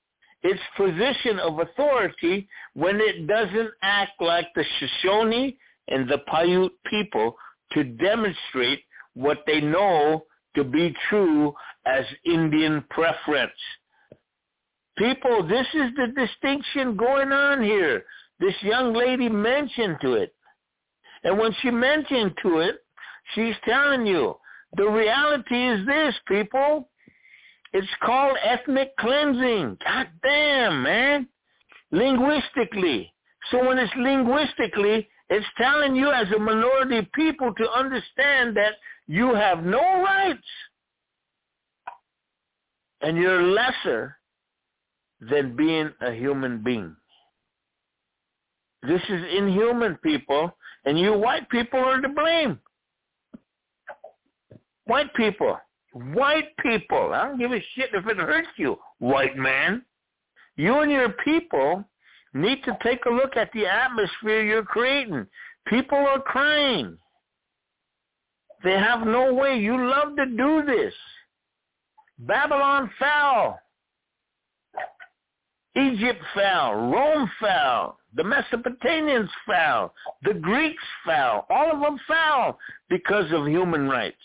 its position of authority when it doesn't act like the Shoshone and the Paiute people to demonstrate what they know to be true as Indian preference. People, this is the distinction going on here. This young lady mentioned to it. And when she mentioned to it, she's telling you, the reality is this, people. It's called ethnic cleansing. God damn, man. Linguistically. So when it's linguistically, it's telling you as a minority people to understand that you have no rights and you're lesser than being a human being. This is inhuman, people, and you white people are to blame. White people. White people. I don't give a shit if it hurts you, white man. You and your people need to take a look at the atmosphere you're creating. People are crying. They have no way. You love to do this. Babylon fell. Egypt fell. Rome fell. The Mesopotamians fell. The Greeks fell. All of them fell because of human rights.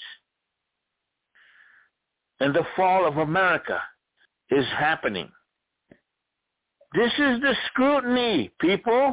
And the fall of America is happening. This is the scrutiny, people.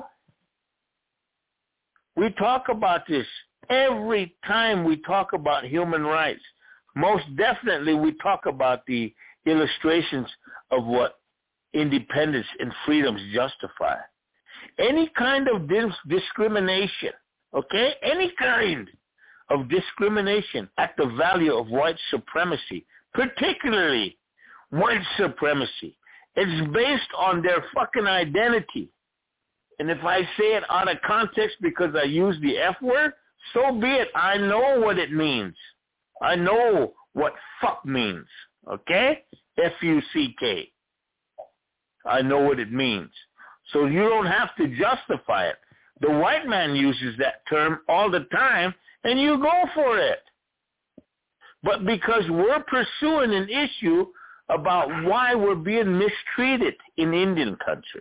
We talk about this every time we talk about human rights. Most definitely we talk about the illustrations of what independence and freedoms justify. Any kind of discrimination, okay? Any kind of discrimination at the value of white supremacy, particularly white supremacy, it's based on their fucking identity. And if I say it out of context because I use the F word, so be it. I know what it means. I know what fuck means, okay? F-U-C-K. I know what it means. So you don't have to justify it. The white man uses that term all the time, and you go for it. But because we're pursuing an issue about why we're being mistreated in Indian country,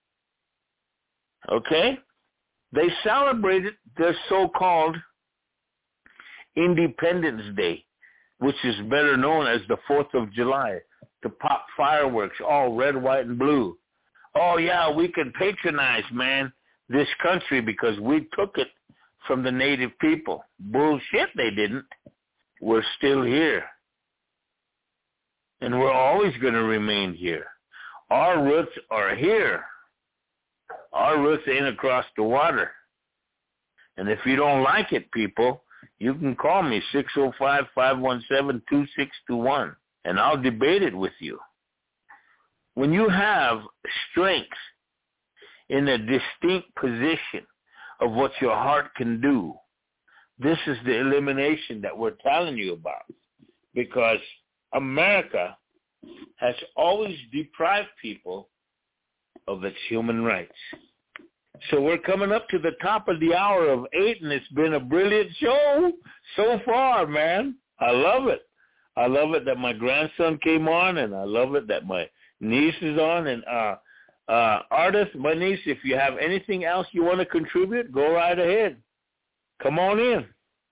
okay? They celebrated their so-called Independence Day, which is better known as the 4th of July, to pop fireworks, all red, white, and blue. Oh, yeah, we can patronize, man, this country because we took it from the native people. Bullshit, they didn't. We're still here. And we're always going to remain here. Our roots are here. Our roots ain't across the water. And if you don't like it, people, you can call me 605-517-2621, and I'll debate it with you. When you have strength in a distinct position of what your heart can do, this is the elimination that we're telling you about. Because America has always deprived people of its human rights. So we're coming up to the top of the hour of 8, and it's been a brilliant show so far, man. I love it. I love it that my grandson came on, and I love it that my niece is on. And artist, my niece, if you have anything else you want to contribute, go right ahead. Come on in.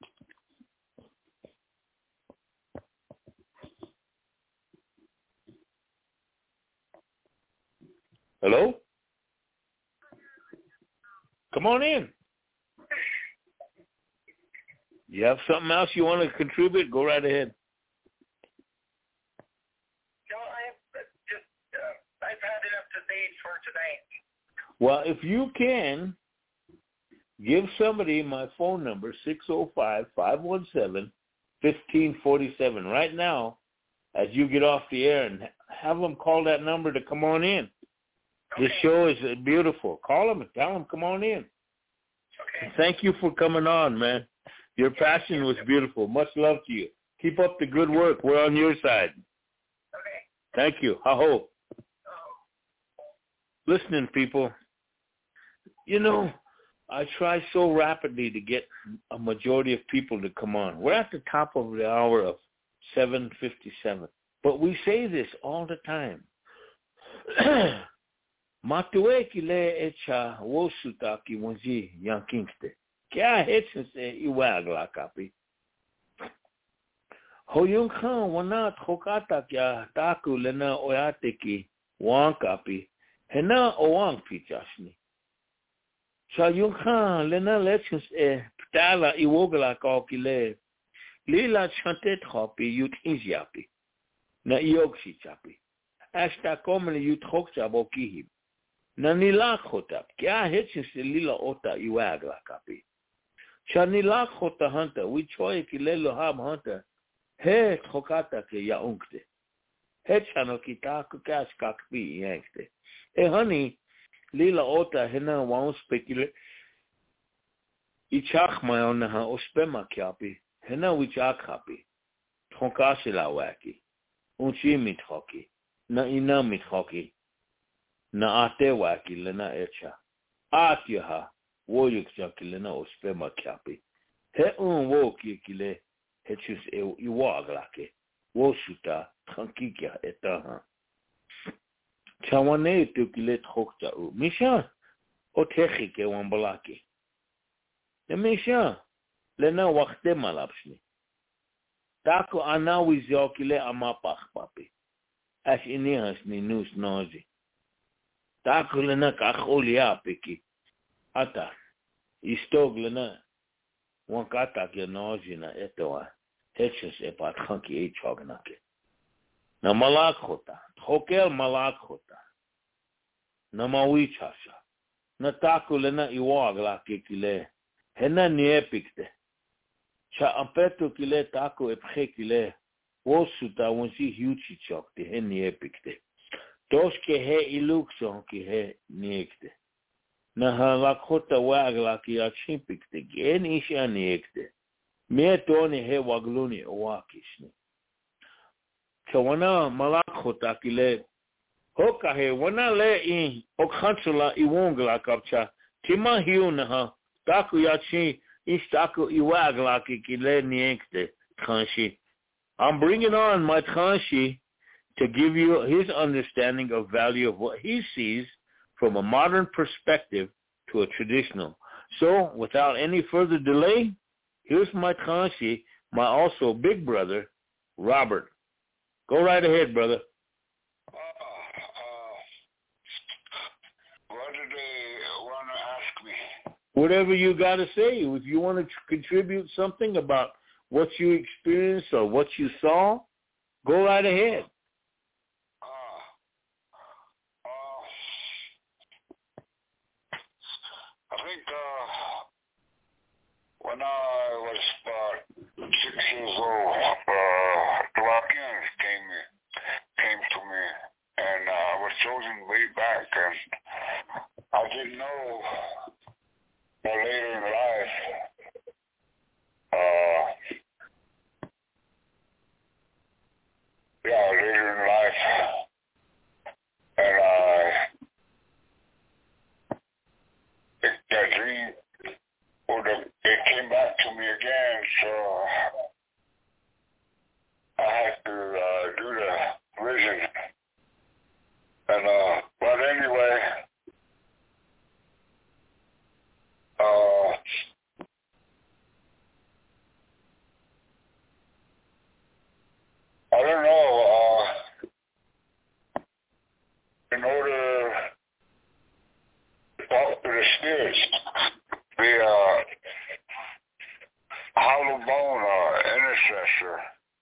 Hello? Come on in. You have something else you want to contribute? Go right ahead. No, I've had enough to say for tonight. Well, if you can, give somebody my phone number, 605-517-1547, right now as you get off the air, and have them call that number to come on in. Okay. This show is beautiful. Call them and tell them come on in. Okay. Thank you for coming on, man. Your passion was beautiful. Much love to you. Keep up the good work. We're on your side. Okay. Thank you. Ha-ho. Listening, people, you know, I try so rapidly to get a majority of people to come on. We're at the top of the hour of 7:57. But we say this all the time. Matue ki le echa wosuta ki wanzi yankingte. Kia hetsen se iwagla kapi. Hoyung khan wana trokata kia taku lena oyate ki wankapi. Hena owang pichashni. Sa yung khan lena lechens ptala iwogla kakile. Lila chantet hopi yut inziapi. Na iogsi chapi. Ashta komene yut hoksa bokihim. Na nilak hotap. Kia hetsen se lila ota iwagla kapi. Sa nilak hota hunter. We choy kilelo ham hunter. He trokata ke yaungte. He chano ki taku kas kakpi yankte. He honey, lila ota hena waun spekule. Ichak mayona ha ospema kiapi. Hena wichak hapi. Tronkasi la waki. Unchi mithoki. Na ina mithoki. Na ate waki lena echa. Atyaha. Woyuk jaki lena ospema kiapi. He woki kile. Hechus iwaglake. Wosuta trankikia etaha. Chawane tukile trokta u. Misha. Otechi ke wambalaki. Misha. Lena wakte malapsni. Tako anawi ziokile amapach papi. As inihas ni nus nozi. Tako lena kacholia piki. Ata. Istog lena. Wankata ke nozi na etoa. Hechus epat khanki e chognake. Na malak hota. Trokel malak hota. Na mawi chasha. Na tako lena iwagla ke kile. Hena niepikte. Cha ampeto kile tako epche kile. Wosuta wansi hiuchi chokte. He niepikte. Toske he ilukson ki he niekte. Na halakota wagla ki achimpikte. Gen isha niekte. Me toni he wagluni owakishni. Kawana malakota kile. Hoka he wana le in okhansula iwongla kapcha. Tima hiu na ha. Taku yachi istaku iwagla ki kile niekte. Kanshi. I'm bringing on my Kanshi to give you his understanding of value of what he sees from a modern perspective to a traditional. So, without any further delay, here's my Kanshi, my also big brother, Robert. Go right ahead, brother. What do they want to ask me? Whatever you got to say. If you want to contribute something about what you experienced or what you saw, go right ahead. I think when I was about 6 years old, the Wakians came to me, and I was chosen way back, and I didn't know that later in life, later in life, and that dream, it came back to me again, so I had to do the vision. And, but anyway, I don't know, in order to talk to the spirits, the hollow bone intercessor,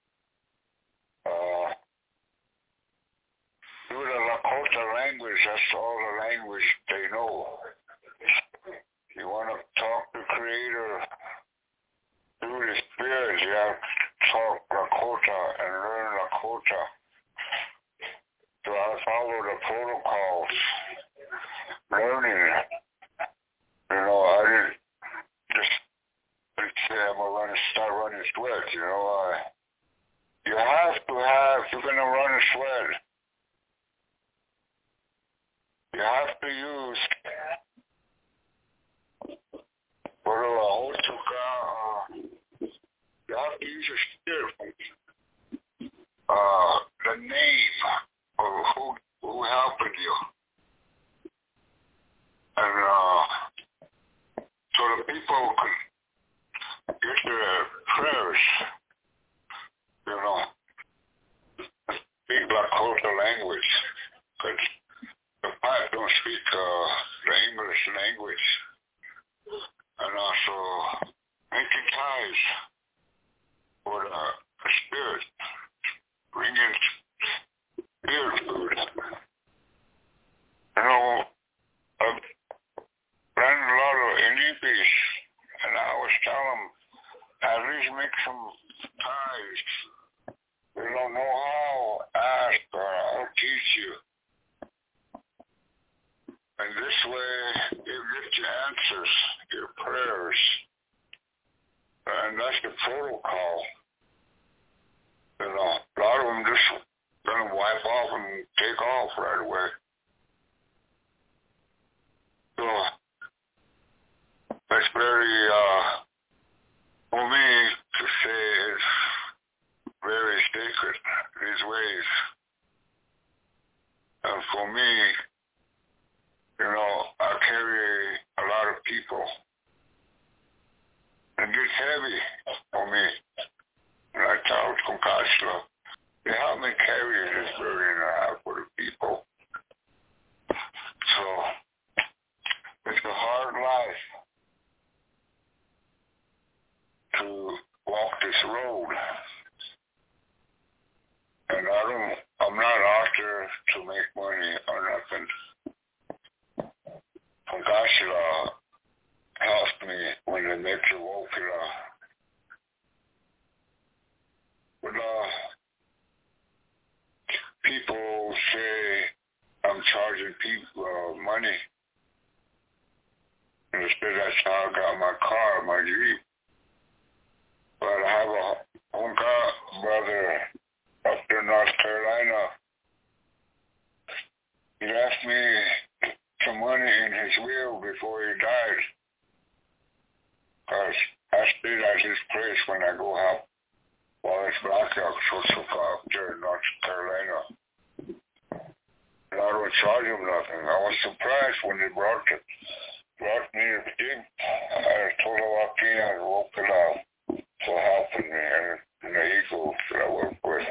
through the Lakota language, that's all the language they know. You want to talk to Creator through the spirits, you have to talk Lakota and learn Lakota. So I follow the protocols, learning. You know, I didn't just say I'm going to start running sweats, you know. You have to have, if you're going to run a sweat, you have to use you have to use your spirit, the name of who helping radio. And so the people could get their prayers, speak Lakota language. Because the Pipe don't speak the English language. And also making ties for the spirit, bringing spirit food. I've ran a lot of NEPs, and I always tell them, at least make some ties. You don't know how, ask, or I'll teach you. And this way, you get your answers, your prayers. And that's the protocol. A lot of them just gonna wipe off and take off right away. So, that's very, for me to say it's very sacred, these ways. And for me, I carry a lot of people. It gets heavy for me. And I tell Concasla, they help me carry this burden I have for the people. So, it's a hard life to walk this road. And I'm not out there to make money or nothing. Concasla helped me when they make the Wokila. But people say I'm charging people money. Instead, that's how I got my car, my Jeep. But I have a Honka brother up in North Carolina. He left me some money in his will before he died. Because I stayed at his place when I go help Wallace Blackout Social Club up there in North Carolina. And I don't charge him nothing. I was surprised when they brought me the team. I told Joaquin and woke it up for helping me and the Eagles that I work with.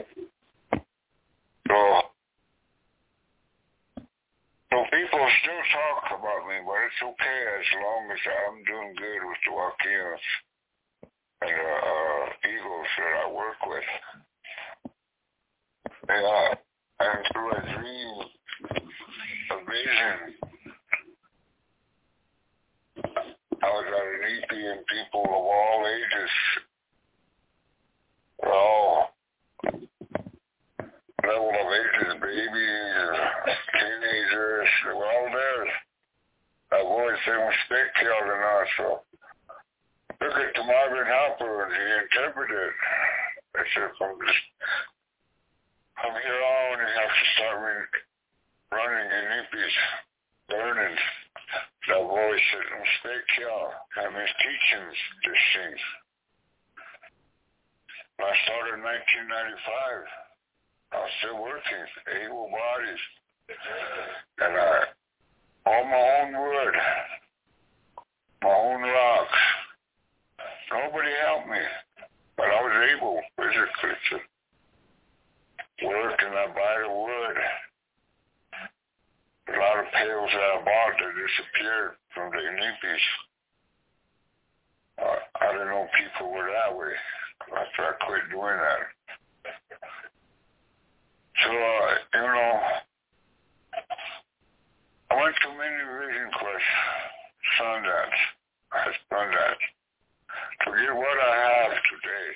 So people still talk about me, but it's okay as long as I'm doing good with the Joaquins and the Eagles that I work with. And through a dream, a vision, I was at an EP and people of all ages, all level of ages, babies, teenagers, they were all there. I've always said when Stick killed and us, so look at Marvin Harper and he interpreted. I said from here on you have to start running in hippies, learning. I've always said Stick killed. I mean teachings, these things. When I started in 1995. I was still working, able bodies, and all my own wood, my own rocks. Nobody helped me, but I was able physically to work and I buy the wood. A lot of pails that I bought that disappeared from the Inipis. I didn't know people were that way. After I quit doing that. So, I went to many vision quests, Sundance, to get what I have today.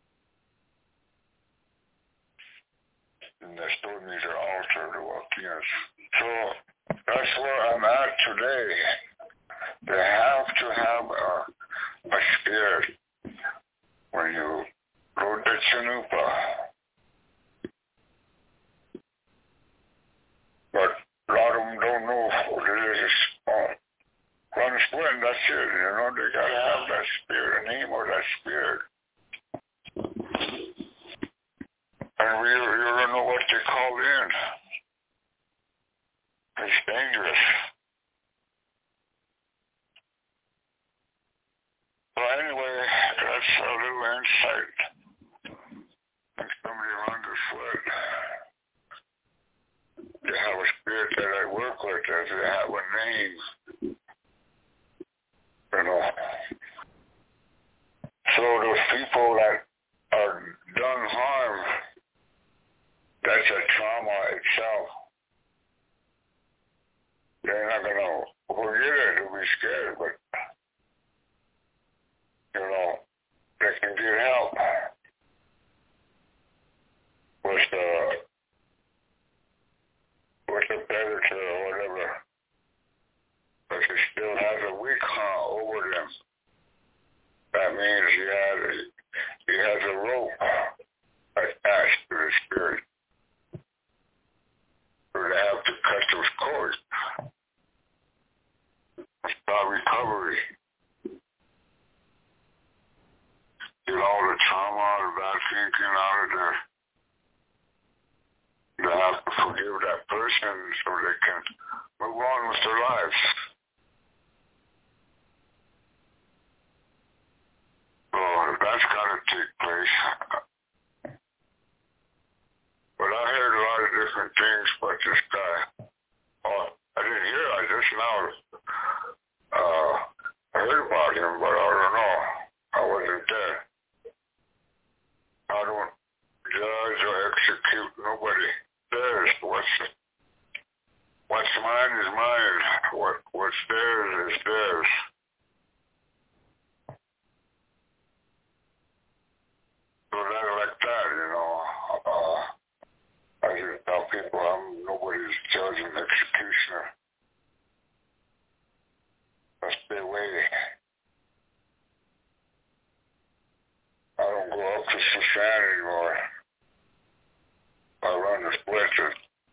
And they told me to alter the Wakians. So, that's where I'm at today. They have to have a spirit when you go to Chanupa. But a lot of them don't know what it is. Run a split, that's it. They got to have that spirit, a name of that spirit. And you don't know what they call in. spirit that I work with, they have a name, you know. So those people that are done harm, that's a trauma itself. They're not going to forget it, they'll be scared, but, you know, they can get help with the predator or whatever, but he still has a weak hunt over them. That means he has a rope attached to the spirit. So they have to cut those cords. It's about recovery. Get all the trauma, the bad thinking out of there. They have to forgive that person so they can move on with their lives. So that's got to take place. But I heard a lot of different things about this guy. Oh, I didn't hear it. I just now heard about him, but I don't know. I wasn't there. I don't judge or execute nobody. Theirs. What's mine is mine. What's theirs is theirs. So that's like that, you know. I just tell people I'm nobody's judge and executioner. That's their way. I don't go up to Susan anymore. I run the split to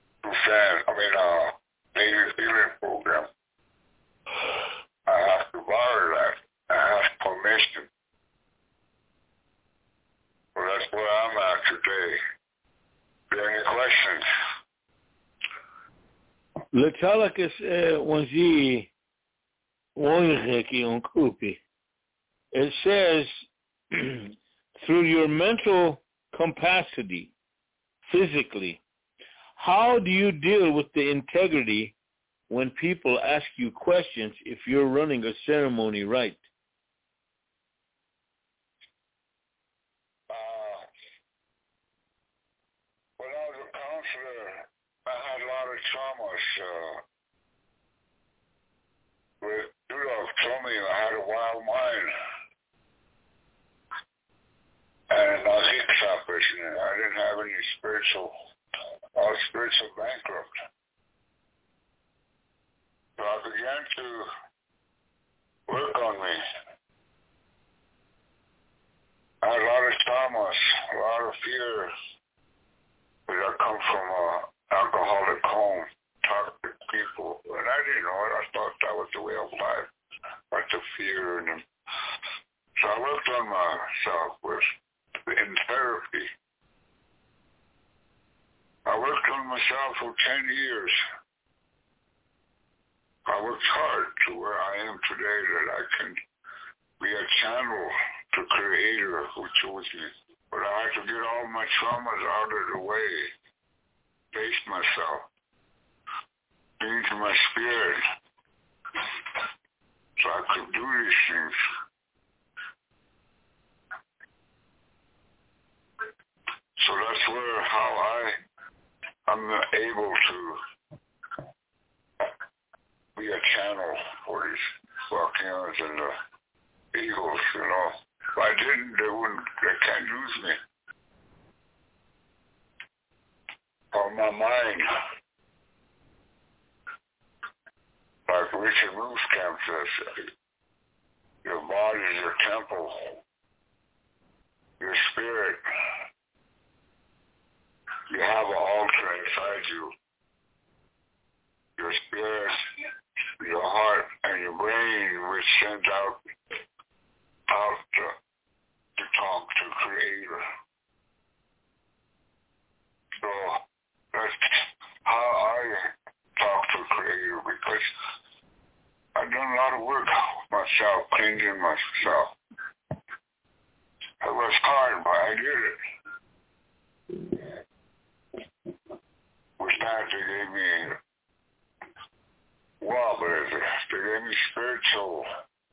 Native Healing Program. I have to borrow that. I have permission. Well, that's where I'm at today. Are there any questions? Letalakis wanzi wonheki onkupi. It says through your mental capacity, physically, how do you deal with the integrity when people ask you questions if you're running a ceremony right? When I was a counselor, I had a lot of traumas. Rudolph told me I had a wild mind. And I didn't have any spiritual, I was spiritual bankrupt. So I began to work on me. I had a lot of traumas, a lot of fear. But I come from an alcoholic home, toxic people, and I didn't know it. I thought that was the way of life, like the fear and so I worked on myself in therapy. I worked on myself for 10 years. I worked hard to where I am today, that I can be a channel to Creator who chose me. But I had to get all my traumas out of the way, face myself, into my spirit, so I could do these things. So that's how I'm able to be a channel for these volcanoes and the eagles, you know. If I didn't, they can't use me. On my mind, like Richard Mooskamp says, your body is your temple, your spirit. You have an altar inside you. Your spirit, your heart, and your brain, which sends out to talk to Creator. So that's how I talk to Creator, because I've done a lot of work myself, cleansing myself. It was hard, but I did it. Which times they gave me Wobblers. They gave me spiritual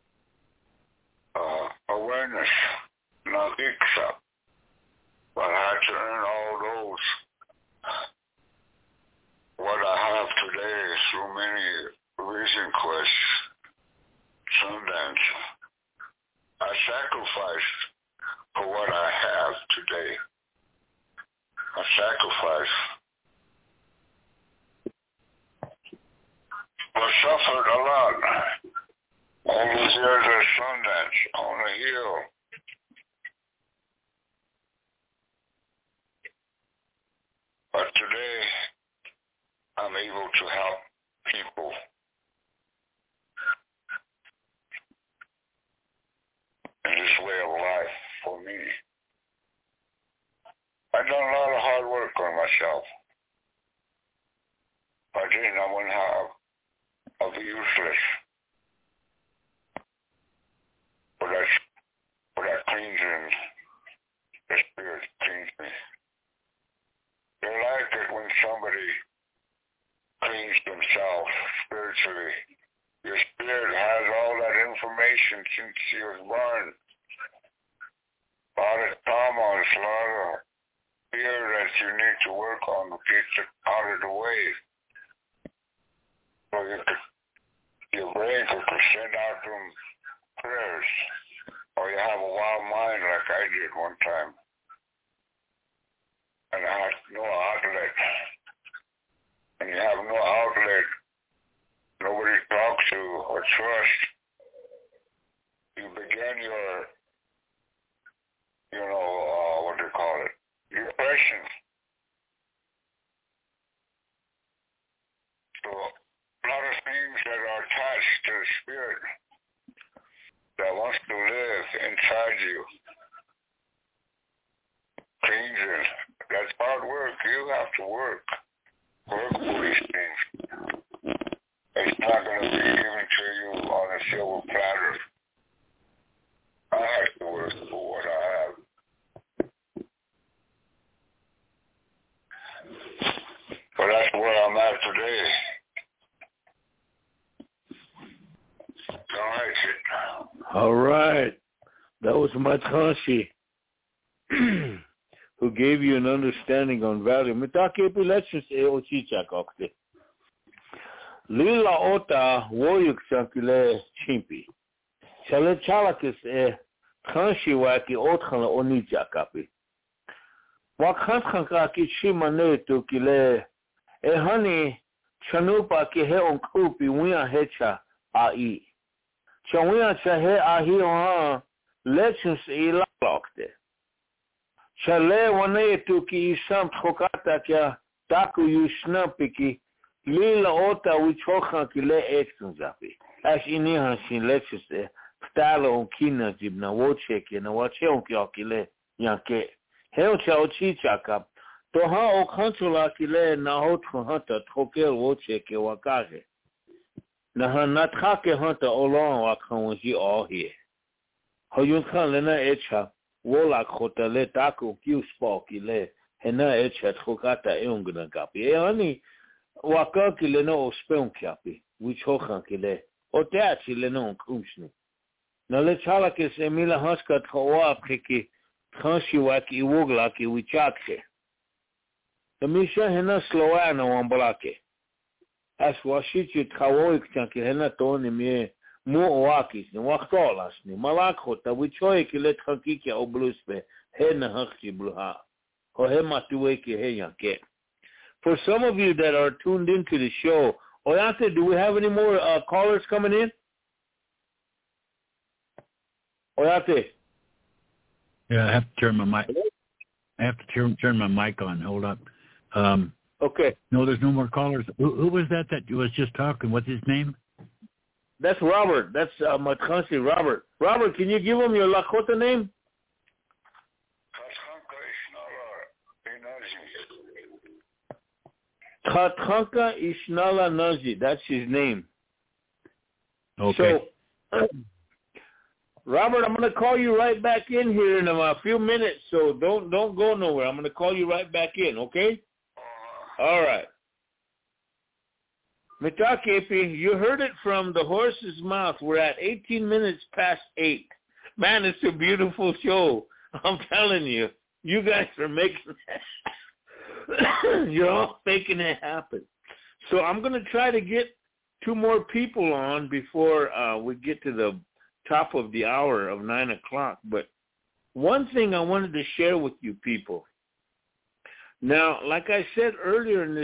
awareness, not iksa. But I had to earn all those. What I have today is through many vision quests, Sundance. I sacrificed for what I have today. I sacrificed. I suffered a lot. All those years at Sundance on the hill. But today, I'm able to help people. In this way of life for me. I've done a lot of hard work on myself. If I didn't, I wouldn't have. I'll be useless. But that cleansing, the Spirit cleans me. They like it when somebody cleans themselves spiritually. Your spirit has all that information since you was born. A lot of traumas, a lot of fear that you need to work on to get it out of the way. So your brain could send out them prayers. Or you have a wild mind like I did one time. And I had no outlet. And you have no outlet. Nobody to talk to or trust. You begin your, what do you call it? Depression. So a lot of things that are attached to the spirit that wants to live inside you. Cleansing. That's hard work. You have to work. Work for these things. It's not going to be given to you on a silver platter. I have to work for what I have. But that's where I'm at today. All right. That was Matranshi, who gave you an understanding on value. Mitakepi lectures e ochicha kokte. Lila ota woyuk sankile chimpi. Chale chalakis e kanshi waki otkhala onija kapi. Wakhanka ki shimane to kile e hani chanupa ki he on kupi wia hecha ai. Chawia chahe ahi oha lectures e lakte. Chale wane to ki isam chokata kya taku yushna piki. Lila ota wichokha kile exunzapi. As ini hasin lectures e ptala on kina jibna woche ke na wache on kile yanke. Heo cha ochicha kap. Toha okhanchula kile na hotro hanta trokel woche ke wakaje. Na hanatha ke hanta olon wakhanji all here. Hoyun khan lena echa wola khota le taku kiu spokile hena echa trokata eungna kapi. E ani waka kile no ospon kapi. Wichokha kile. Oteachi le no kumshni. Na le chala ke semila haska troa priki. Transhiwaki iwoglaki wichakse. The Misha hena slowana wambalake. As washichi trawoik chanki hena toni me mu oakis ni waktolas ni malakota wichoiki le trankiki obluspe hena hakchi bluha. Kohema tuweki heyanke. For some of you that are tuned into the show, Oyate, do we have any more callers coming in? Oyate. Yeah, I have to turn my mic. I have to turn my mic on. Hold up. Okay. No, there's no more callers. Who was that was just talking? What's his name? That's Robert. That's Matranshi, Robert. Robert, can you give him your Lakota name? Katranka Ishnala Nazi. That's his name. Okay. So, Robert, I'm going to call you right back in here in a few minutes, so don't go nowhere. I'm going to call you right back in, okay? All right. Mitakepi, you heard it from the horse's mouth. We're at 18 minutes past 8. Man, it's a beautiful show. I'm telling you. You guys are making it. You're all making it happen. So I'm going to try to get 2 more people on before we get to the top of the hour of 9 o'clock. But one thing I wanted to share with you people. Now, like I said earlier in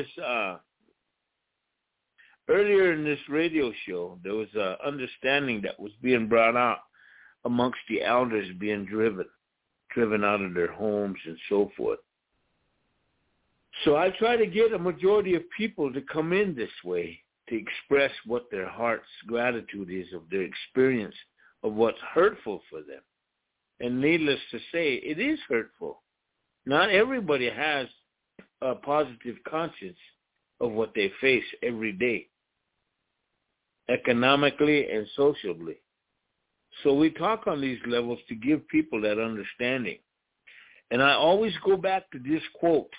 this radio show, there was an understanding that was being brought out amongst the elders being driven out of their homes and so forth. So I try to get a majority of people to come in this way to express what their heart's gratitude is of their experience of what's hurtful for them. And needless to say, it is hurtful. Not everybody has a positive conscience of what they face every day, economically and socially. So we talk on these levels to give people that understanding. And I always go back to this quote.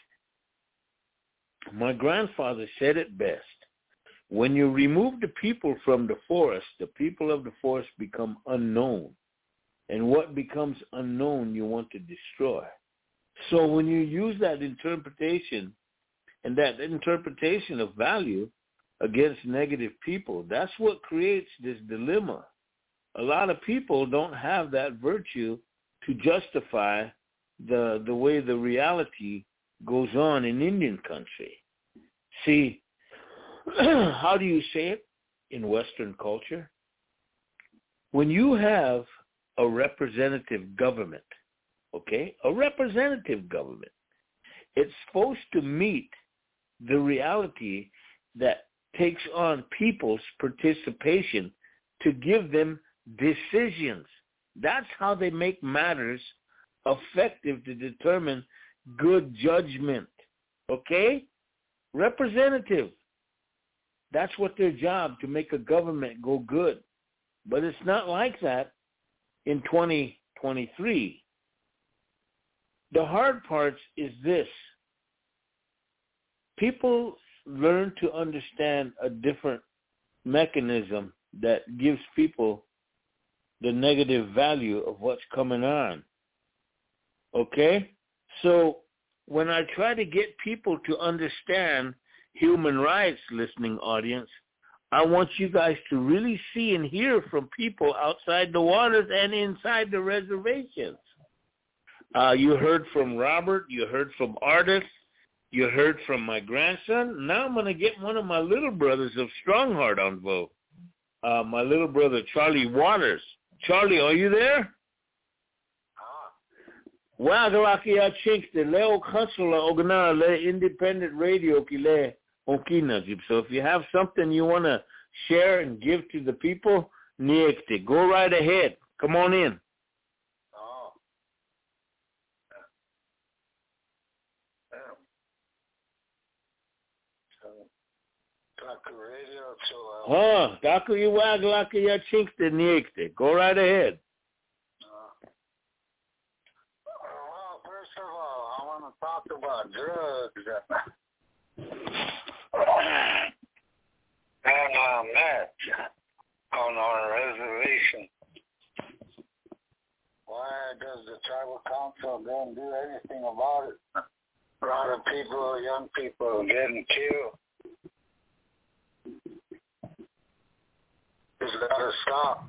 My grandfather said it best. When you remove the people from the forest, the people of the forest become unknown. And what becomes unknown, you want to destroy. So when you use that interpretation, and that interpretation of value against negative people, that's what creates this dilemma. A lot of people don't have that virtue to justify the way the reality goes on in Indian country. See, how do you say it in Western culture? When you have a representative government, okay, a representative government, it's supposed to meet the reality that takes on people's participation to give them decisions. That's how they make matters effective to determine good judgment. Okay? Representative. That's what their job, to make a government go good. But it's not like that in 2023. The hard part is this. People learn to understand a different mechanism that gives people the negative value of what's coming on. Okay? So when I try to get people to understand human rights, listening audience, I want you guys to really see and hear from people outside the waters and inside the reservations. You heard from Robert. You heard from Artis. You heard from my grandson. Now I'm going to get one of my little brothers of Strongheart on vote. My little brother, Charlie Waters. Charlie, are you there? Wagalaki chink the Leo Consular Ogana Le Independent Radio Kile Onkina. So if you have something you want to share and give to the people, Niekte, go right ahead. Come on in. Daku Iwagalaki chink the Niekte. Go right ahead. First of all, I want to talk about drugs and meth on our reservation. Why does the tribal council don't do anything about it? A lot of people, young people, getting killed. It's got to stop.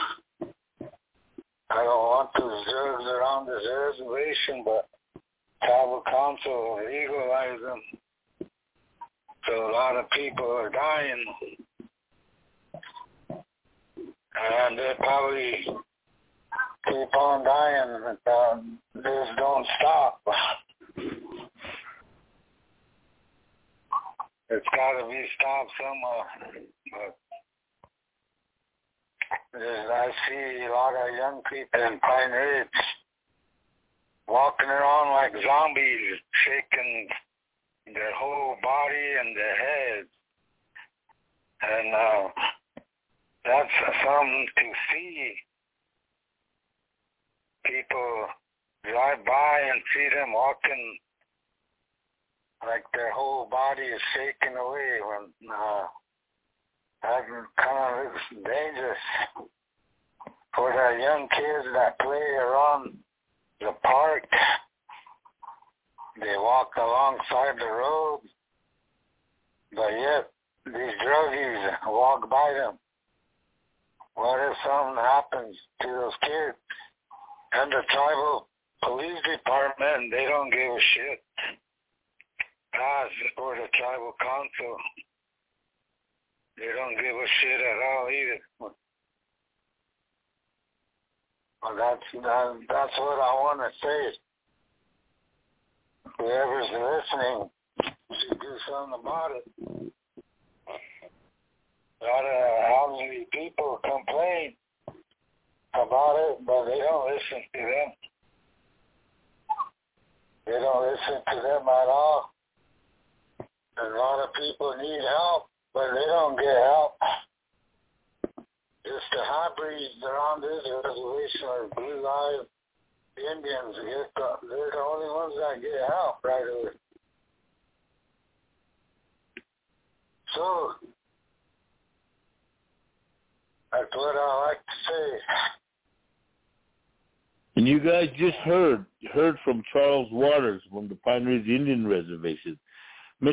I don't want those drugs around this reservation, but tribal council legalize them. So a lot of people are dying. And they probably keep on dying if this don't stop. It's got to be stopped somewhere. But I see a lot of young people in Pine Ridge walking around like zombies, shaking their whole body and their heads. And that's something to see. People drive by and see them walking like their whole body is shaking away when kind of looks dangerous for the young kids that play around the park. They walk alongside the road, but yet these druggies walk by them. What if something happens to those kids? And the tribal police department, they don't give a shit. Or the tribal council, they don't give a shit at all either. Well, that's what I want to say. Whoever's listening should do something about it. A lot of elderly people complain about it, but they don't listen to them. They don't listen to them at all. A lot of people need help, but they don't get help. Just the hybrids around this reservation are blue-eyed Indians. They're the only ones that get help right away. So, that's what I like to say. And you guys just heard from Charles Waters from the Pine Ridge Indian Reservation. You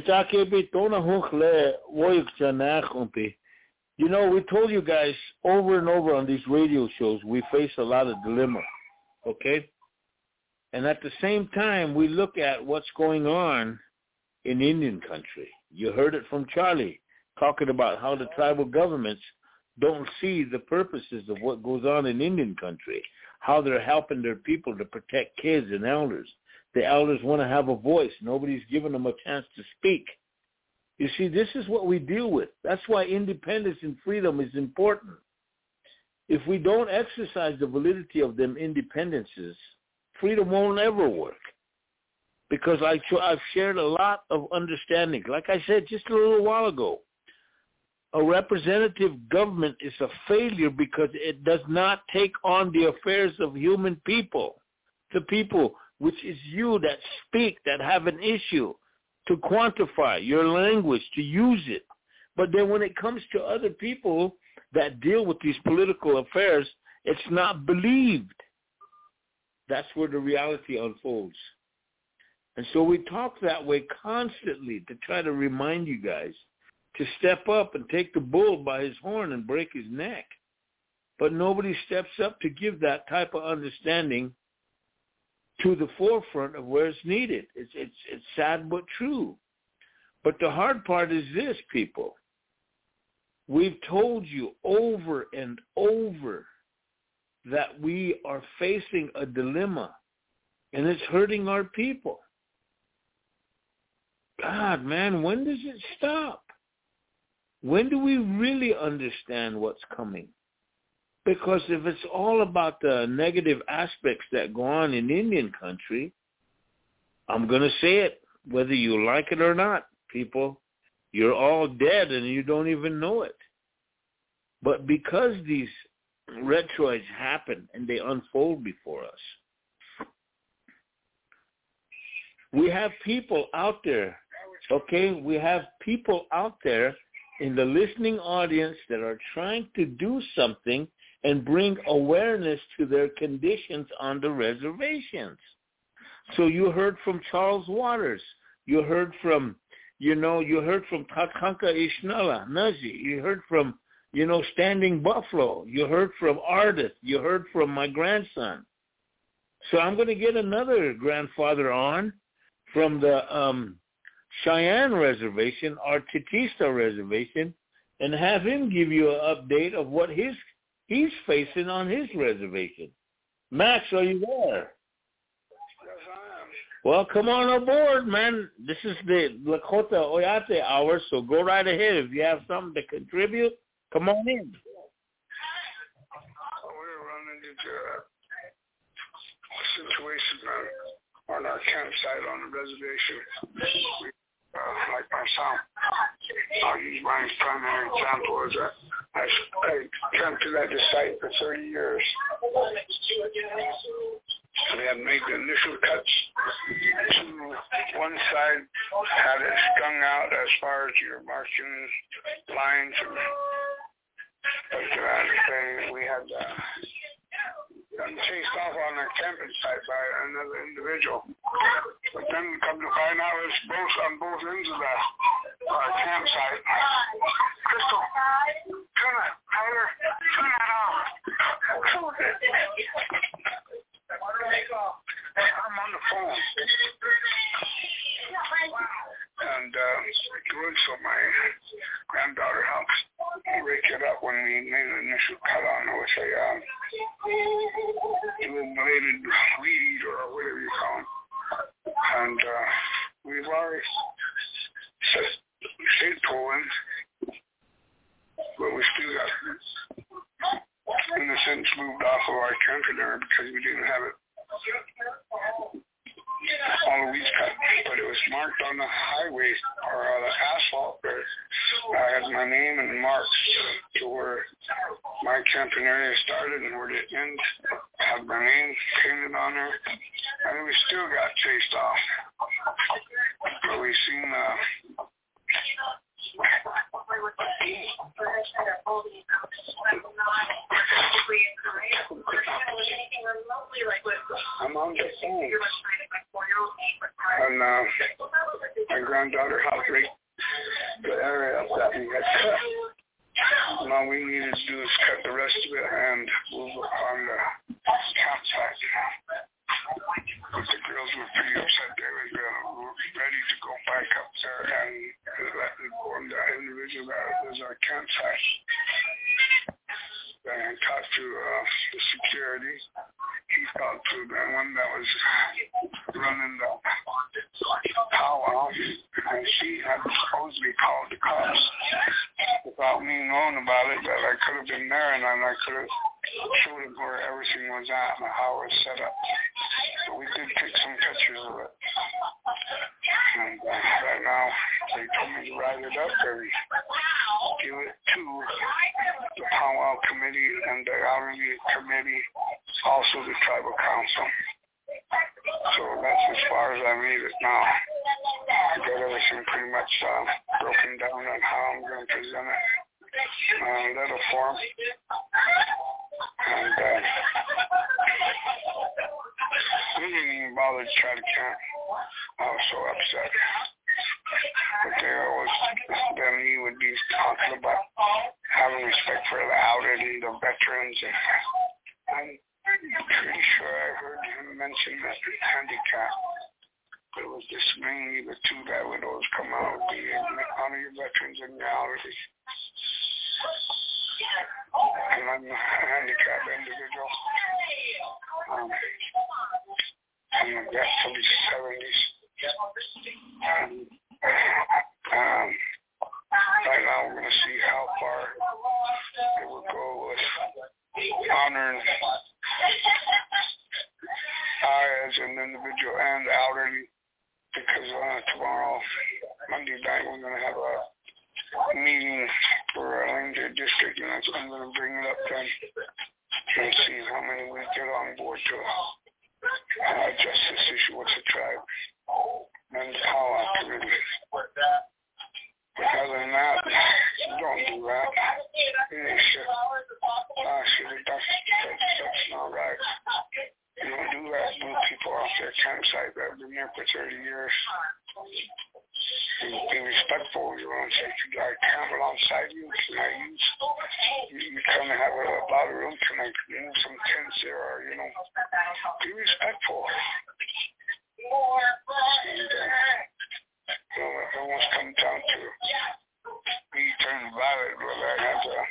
know, we told you guys over and over on these radio shows, we face a lot of dilemma, okay? And at the same time, we look at what's going on in Indian country. You heard it from Charlie, talking about how the tribal governments don't see the purposes of what goes on in Indian country, how they're helping their people to protect kids and elders. The elders want to have a voice. Nobody's giving them a chance to speak. You see, this is what we deal with. That's why independence and freedom is important. If we don't exercise the validity of them independences, freedom won't ever work. Because I've shared a lot of understanding. Like I said just a little while ago, a representative government is a failure because it does not take on the affairs of human people, the people which is you that speak, that have an issue, to quantify your language, to use it. But then when it comes to other people that deal with these political affairs, it's not believed. That's where the reality unfolds. And so we talk that way constantly to try to remind you guys to step up and take the bull by his horn and break his neck. But nobody steps up to give that type of understanding to the forefront of where it's needed. It's sad but true. But the hard part is this, people. We've told you over and over that we are facing a dilemma, and it's hurting our people. God, man, when does it stop? When do we really understand what's coming? Because if it's all about the negative aspects that go on in Indian country, I'm going to say it, whether you like it or not, people, you're all dead and you don't even know it. But because these retroids happen and they unfold before us, we have people out there, okay? We have people out there in the listening audience that are trying to do something and bring awareness to their conditions on the reservations. So you heard from Charles Waters. You heard from, Takanka Ishnala, Nazi. You heard from, Standing Buffalo. You heard from Ardith. You heard from my grandson. So I'm going to get another grandfather on from the Cheyenne Reservation, our Chitista Reservation, and have him give you an update of what he's facing on his reservation. Max, are you there? Yes, I am. Well, come on aboard, man. This is the Lakota Oyate hour, so go right ahead. If you have something to contribute, come on in. We're running into a situation on our campsite on the reservation. Like myself, I'll use my primary example as I camped to that site for 30 years. We had made the initial cuts to one side, had it strung out as far as your markings, lines, But we had gotten chased off on our camping site by another individual. But then come to find out it's both on both ends of our campsite. Crystal, turn that, Tyler, turn that off. I'm on the phone. And good, so my granddaughter helped rake it up when we made the initial cut on it with a little bladed weed eater or whatever you call it. And we've already stayed pulling, but we still got, in a sense, moved off of our container because we didn't have it all the weeds cut, but it was marked on the highway or the asphalt where I had my name and marks to where my camping area started and where it ended. I had my name painted on there, and we still got chased off. But we seen I'm on the phone. And my granddaughter helped rake the area up that we had cut. And all we needed to do is cut the rest of it and move on the campsite. But the girls were pretty upset. They were ready to go back up there and let me go on that individual that was our campsite. And talked to the security. He talked to the one that was running the powwow, and she had supposedly called the cops without me knowing about it, that I could have been there and then I could have showed him where everything was at and how it was set up. So we did take some pictures of it. And right now, they told me to write it up and give it to the powwow committee and the elderly committee, also the tribal council. So that's as far as I made it now. I got everything pretty much broken down on how I'm going to present it. Letter form. And we didn't even bother to try to count. I was so upset. But there was, then he would be talking about having respect for the elderly, the veterans, and I'm pretty sure I heard him mention that handicap. But it was just mainly the two that would always come out, the honor your veterans and your elderly. And I'm a handicapped individual. I'm back to the 70s. Right now we're going to see how far it will go with honoring I as an individual and elderly, because tomorrow, Monday night, we're going to have a meeting for Ranger District, and I'm going to bring it up then and see how many we get on board to address this issue with the tribe and the powwow committee. But other than that, don't do that. That's not right. You don't do that to people off their campsite that have been there for 30 years. Be respectful. You want to say, if you got a camp alongside you, can I use? You kind of have a lot of room. Can I move some tents there? Or, be respectful. And, it almost comes down to me turning violet, whether I have to.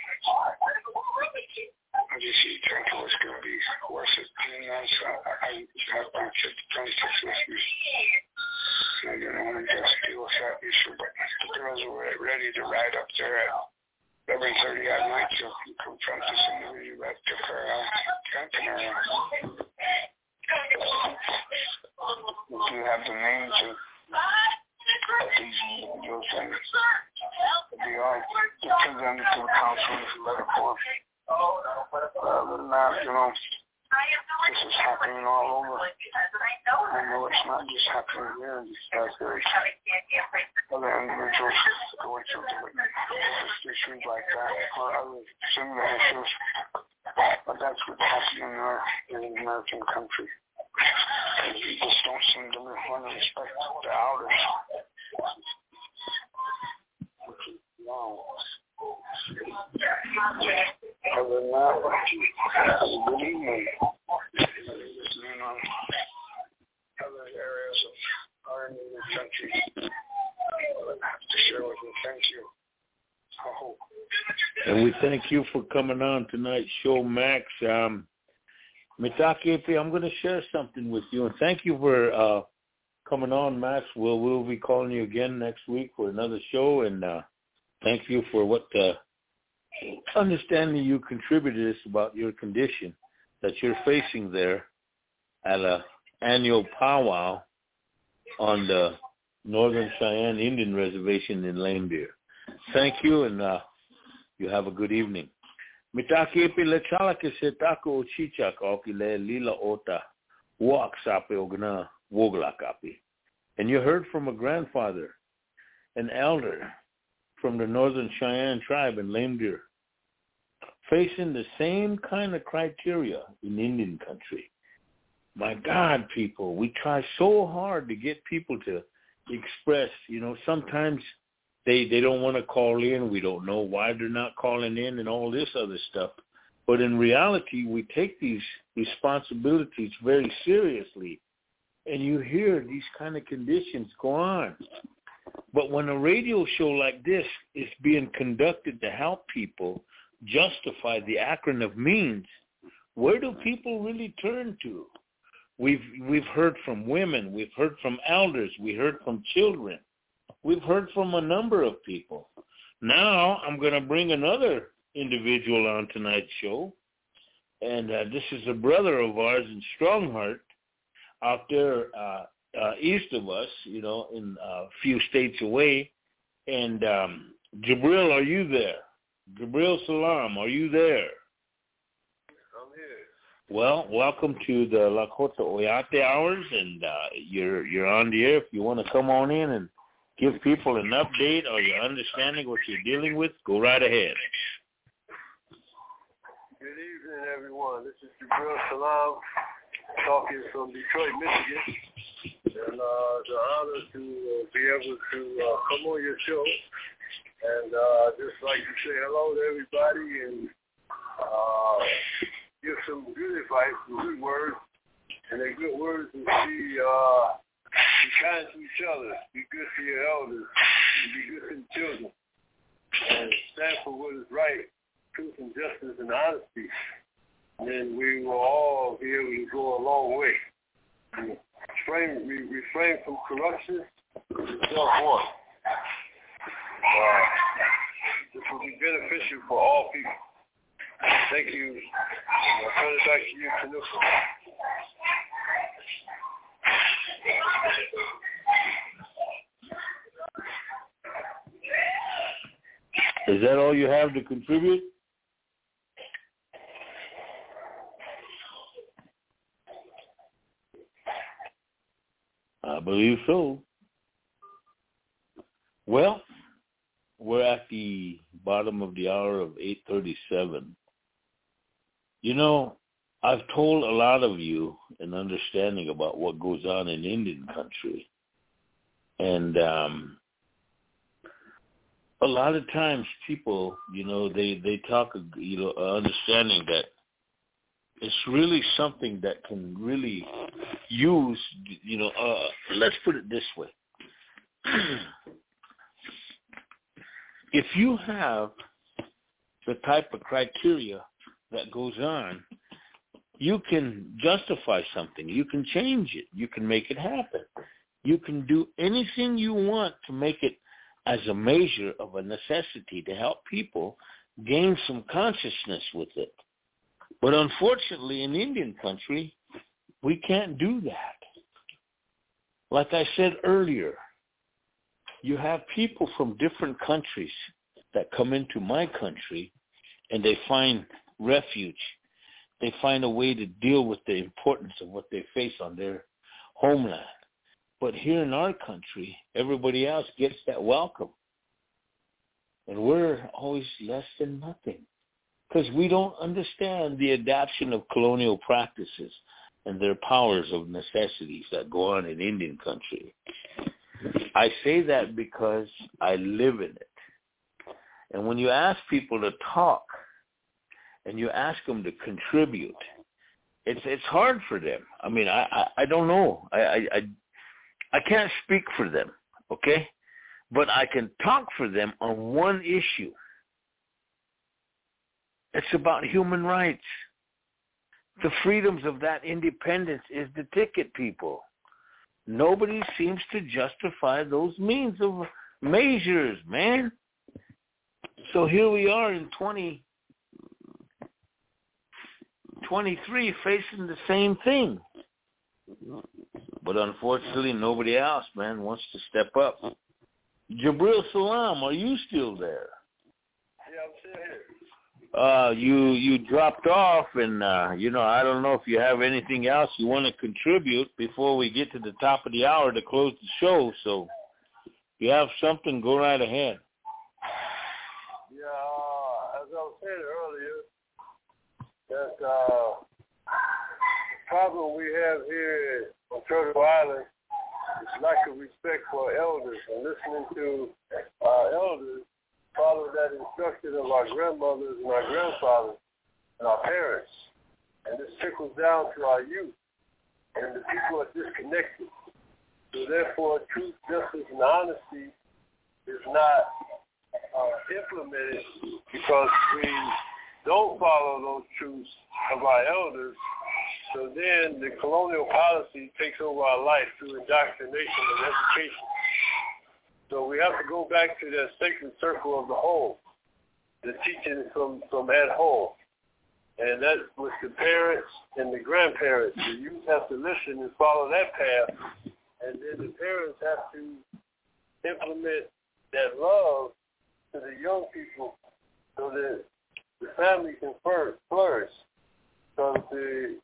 I just think it was going to be worth it. And so I have my kid 26 with me. And I didn't want to just deal with that issue, but the girls were ready to ride up there at 11:30 at night to confront this individual that took her camping around. We do have the names of these individuals, and we are presented to the council as a letter form. Other than that, this is happening all over. I know it's not just happening here. There's other individuals going financial issues like that or other similar issues. But that's what's happening in the American country. We just don't seem to want to respect the elders. Which is wrong. Other than that, good evening. Listening on other areas of our country. I have to share with you. Thank you. I hope. And we thank you for coming on tonight's show, Max. Mitake, I'm going to share something with you, and thank you for coming on, Max. We'll be calling you again next week for another show, and thank you for what understanding you contributed us about your condition that you're facing there at an annual powwow on the Northern Cheyenne Indian Reservation in Lame Deer. Thank you, and you have a good evening. Mitakepe le chala ke se tako o chichak o ki le lila ota wak sape ogna wogla kapi. And you heard from a grandfather, an elder from the Northern Cheyenne tribe in Lame Deer, facing the same kind of criteria in Indian country. My God, people, we try so hard to get people to express, sometimes they don't want to call in. We don't know why they're not calling in and all this other stuff. But in reality, we take these responsibilities very seriously. And you hear these kind of conditions go on. But when a radio show like this is being conducted to help people justify the acronym of means, where do people really turn to? We've heard from women. We've heard from elders. We heard from children. We've heard from a number of people. Now I'm going to bring another individual on tonight's show, and this is a brother of ours in Strongheart out there east of us, in a few states away. And Jabril, are you there? Jabril Salam, are you there? I'm here. Well, welcome to the Lakota Oyate Hours, and you're on the air. If you want to come on in and give people an update or your understanding what you're dealing with, go right ahead. Good evening, everyone. This is Jabril Salam, talking from Detroit, Michigan. And the honor to be able to come on your show and just like to say hello to everybody and give some good advice, some good words, and they're good words to be kind to each other, be good for your elders, be good for the children, and stand for what is right, truth and justice and honesty. And then we will all be able to go a long way. And refrain from corruption and self-worth. This will be beneficial for all people. Thank you. I'll turn it back to you, Tanuka. Is that all you have to contribute? I believe so. Well, we're at the bottom of the hour of 8:37. I've told a lot of you an understanding about what goes on in Indian country. And a lot of times people, they talk, understanding that it's really something that can really use, let's put it this way. If you have the type of criteria that goes on, you can justify something. You can change it. You can make it happen. You can do anything you want to make it as a measure of a necessity to help people gain some consciousness with it. But unfortunately, in Indian country, we can't do that. Like I said earlier, you have people from different countries that come into my country and they find refuge. They find a way to deal with the importance of what they face on their homeland. But here in our country, everybody else gets that welcome. And we're always less than nothing because we don't understand the adaptation of colonial practices and their powers of necessities that go on in Indian country. I say that because I live in it. And when you ask people to talk and you ask them to contribute, it's hard for them. I mean, I don't know. I can't speak for them, okay? But I can talk for them on one issue. It's about human rights. The freedoms of that independence is the ticket, people. Nobody seems to justify those means of measures, man. So here we are in 2023 facing the same thing. But unfortunately, nobody else, man, wants to step up. Jabril Salam, are you still there? Yeah, I'm still here. You dropped off, and I don't know if you have anything else you want to contribute before we get to the top of the hour to close the show. So, if you have something, go right ahead. Yeah, as I was saying earlier, that the problem we have here on Turtle Island is lack of respect for elders and listening to our elders follow that instruction of our grandmothers and our grandfathers and our parents. And this trickles down to our youth. And the people are disconnected. So therefore, truth, justice, and honesty is not implemented because we don't follow those truths of our elders. So then the colonial policy takes over our life through indoctrination and education. So we have to go back to that sacred circle of the home, the teaching from at home. And that was the parents and the grandparents. The youth have to listen and follow that path. And then the parents have to implement that love to the young people so that the family can flourish. So the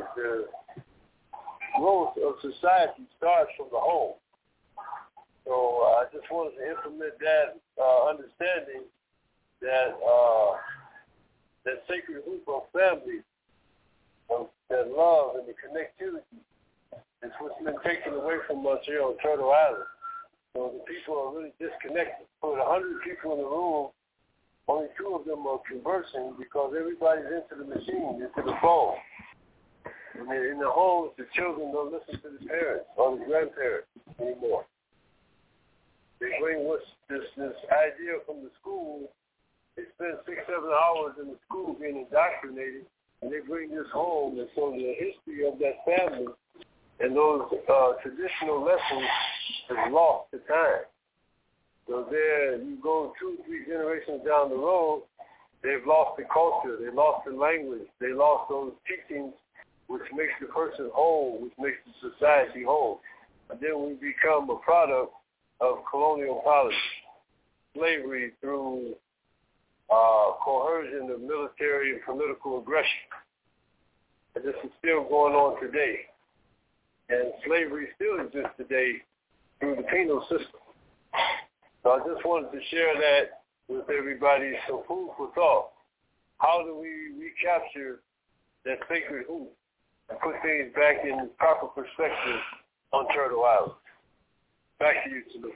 growth of society starts from the home. So I just wanted to implement that understanding that that sacred hoop of family, that love and the connectivity is what's been taken away from us here on Turtle Island. So the people are really disconnected. So the 100 people in the room, only 2 of them are conversing because everybody's into the machine, into the phone. And in the homes, the children don't listen to the parents or the grandparents anymore. They bring this idea from the school. They spend 6-7 hours in the school being indoctrinated, and they bring this home. And so the history of that family and those traditional lessons is lost to time. So there, you go 2-3 generations down the road, they've lost the culture, they lost the language, they lost those teachings which makes the person whole, which makes the society whole. And then we become a product of colonial policy, slavery through coercion of military and political aggression. And this is still going on today. And slavery still exists today through the penal system. So I just wanted to share that with everybody, so food for thought. How do we recapture that sacred hoop and put things back in proper perspective on Turtle Island? Back to you, Salute.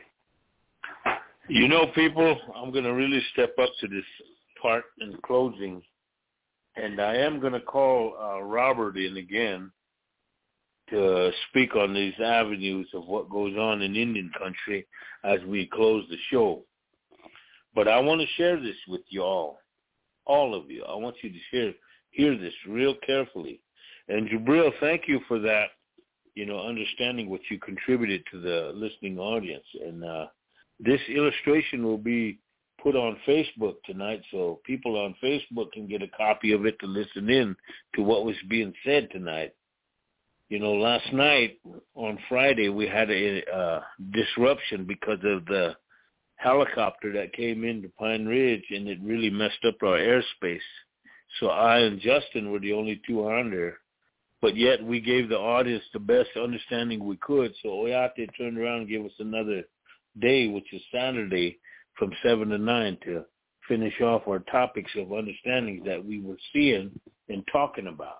People, I'm going to really step up to this part in closing, and I am going to call Robert in again to speak on these avenues of what goes on in Indian country as we close the show. But I want to share this with you all of you. I want you to hear this real carefully. And Jabril, thank you for that, understanding what you contributed to the listening audience. And this illustration will be put on Facebook tonight, so people on Facebook can get a copy of it to listen in to what was being said tonight. Last night on Friday, we had a disruption because of the helicopter that came into Pine Ridge, and it really messed up our airspace. So I and Justin were the only 2 on there. But yet we gave the audience the best understanding we could. So Oyate turned around and gave us another day, which is Saturday, from 7 to 9 to finish off our topics of understandings that we were seeing and talking about.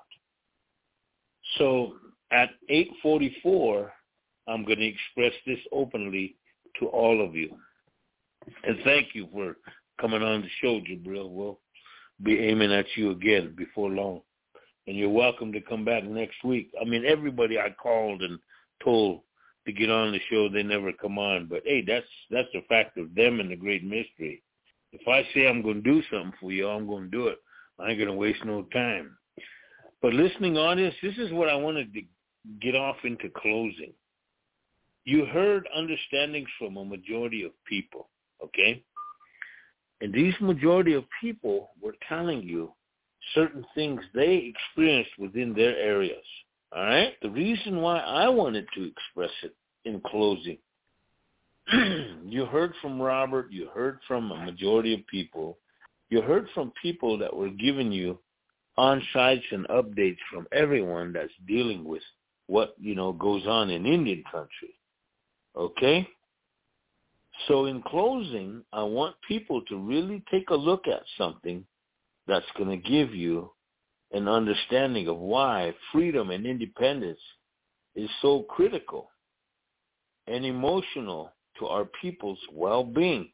So at 8:44, I'm going to express this openly to all of you. And thank you for coming on the show, Jabril. We'll be aiming at you again before long. And you're welcome to come back next week. I mean, everybody I called and told to get on the show, they never come on. But, hey, that's the fact of them and the great mystery. If I say I'm going to do something for you, I'm going to do it. I ain't going to waste no time. But listening audience, this is what I wanted to get off into closing. You heard understandings from a majority of people, okay? And these majority of people were telling you certain things they experienced within their areas, all right? The reason why I wanted to express it in closing, you heard from Robert, you heard from a majority of people, you heard from people that were giving you on-sites and updates from everyone that's dealing with what, goes on in Indian country, okay? So in closing, I want people to really take a look at something that's going to give you an understanding of why freedom and independence is so critical and emotional to our people's well-being.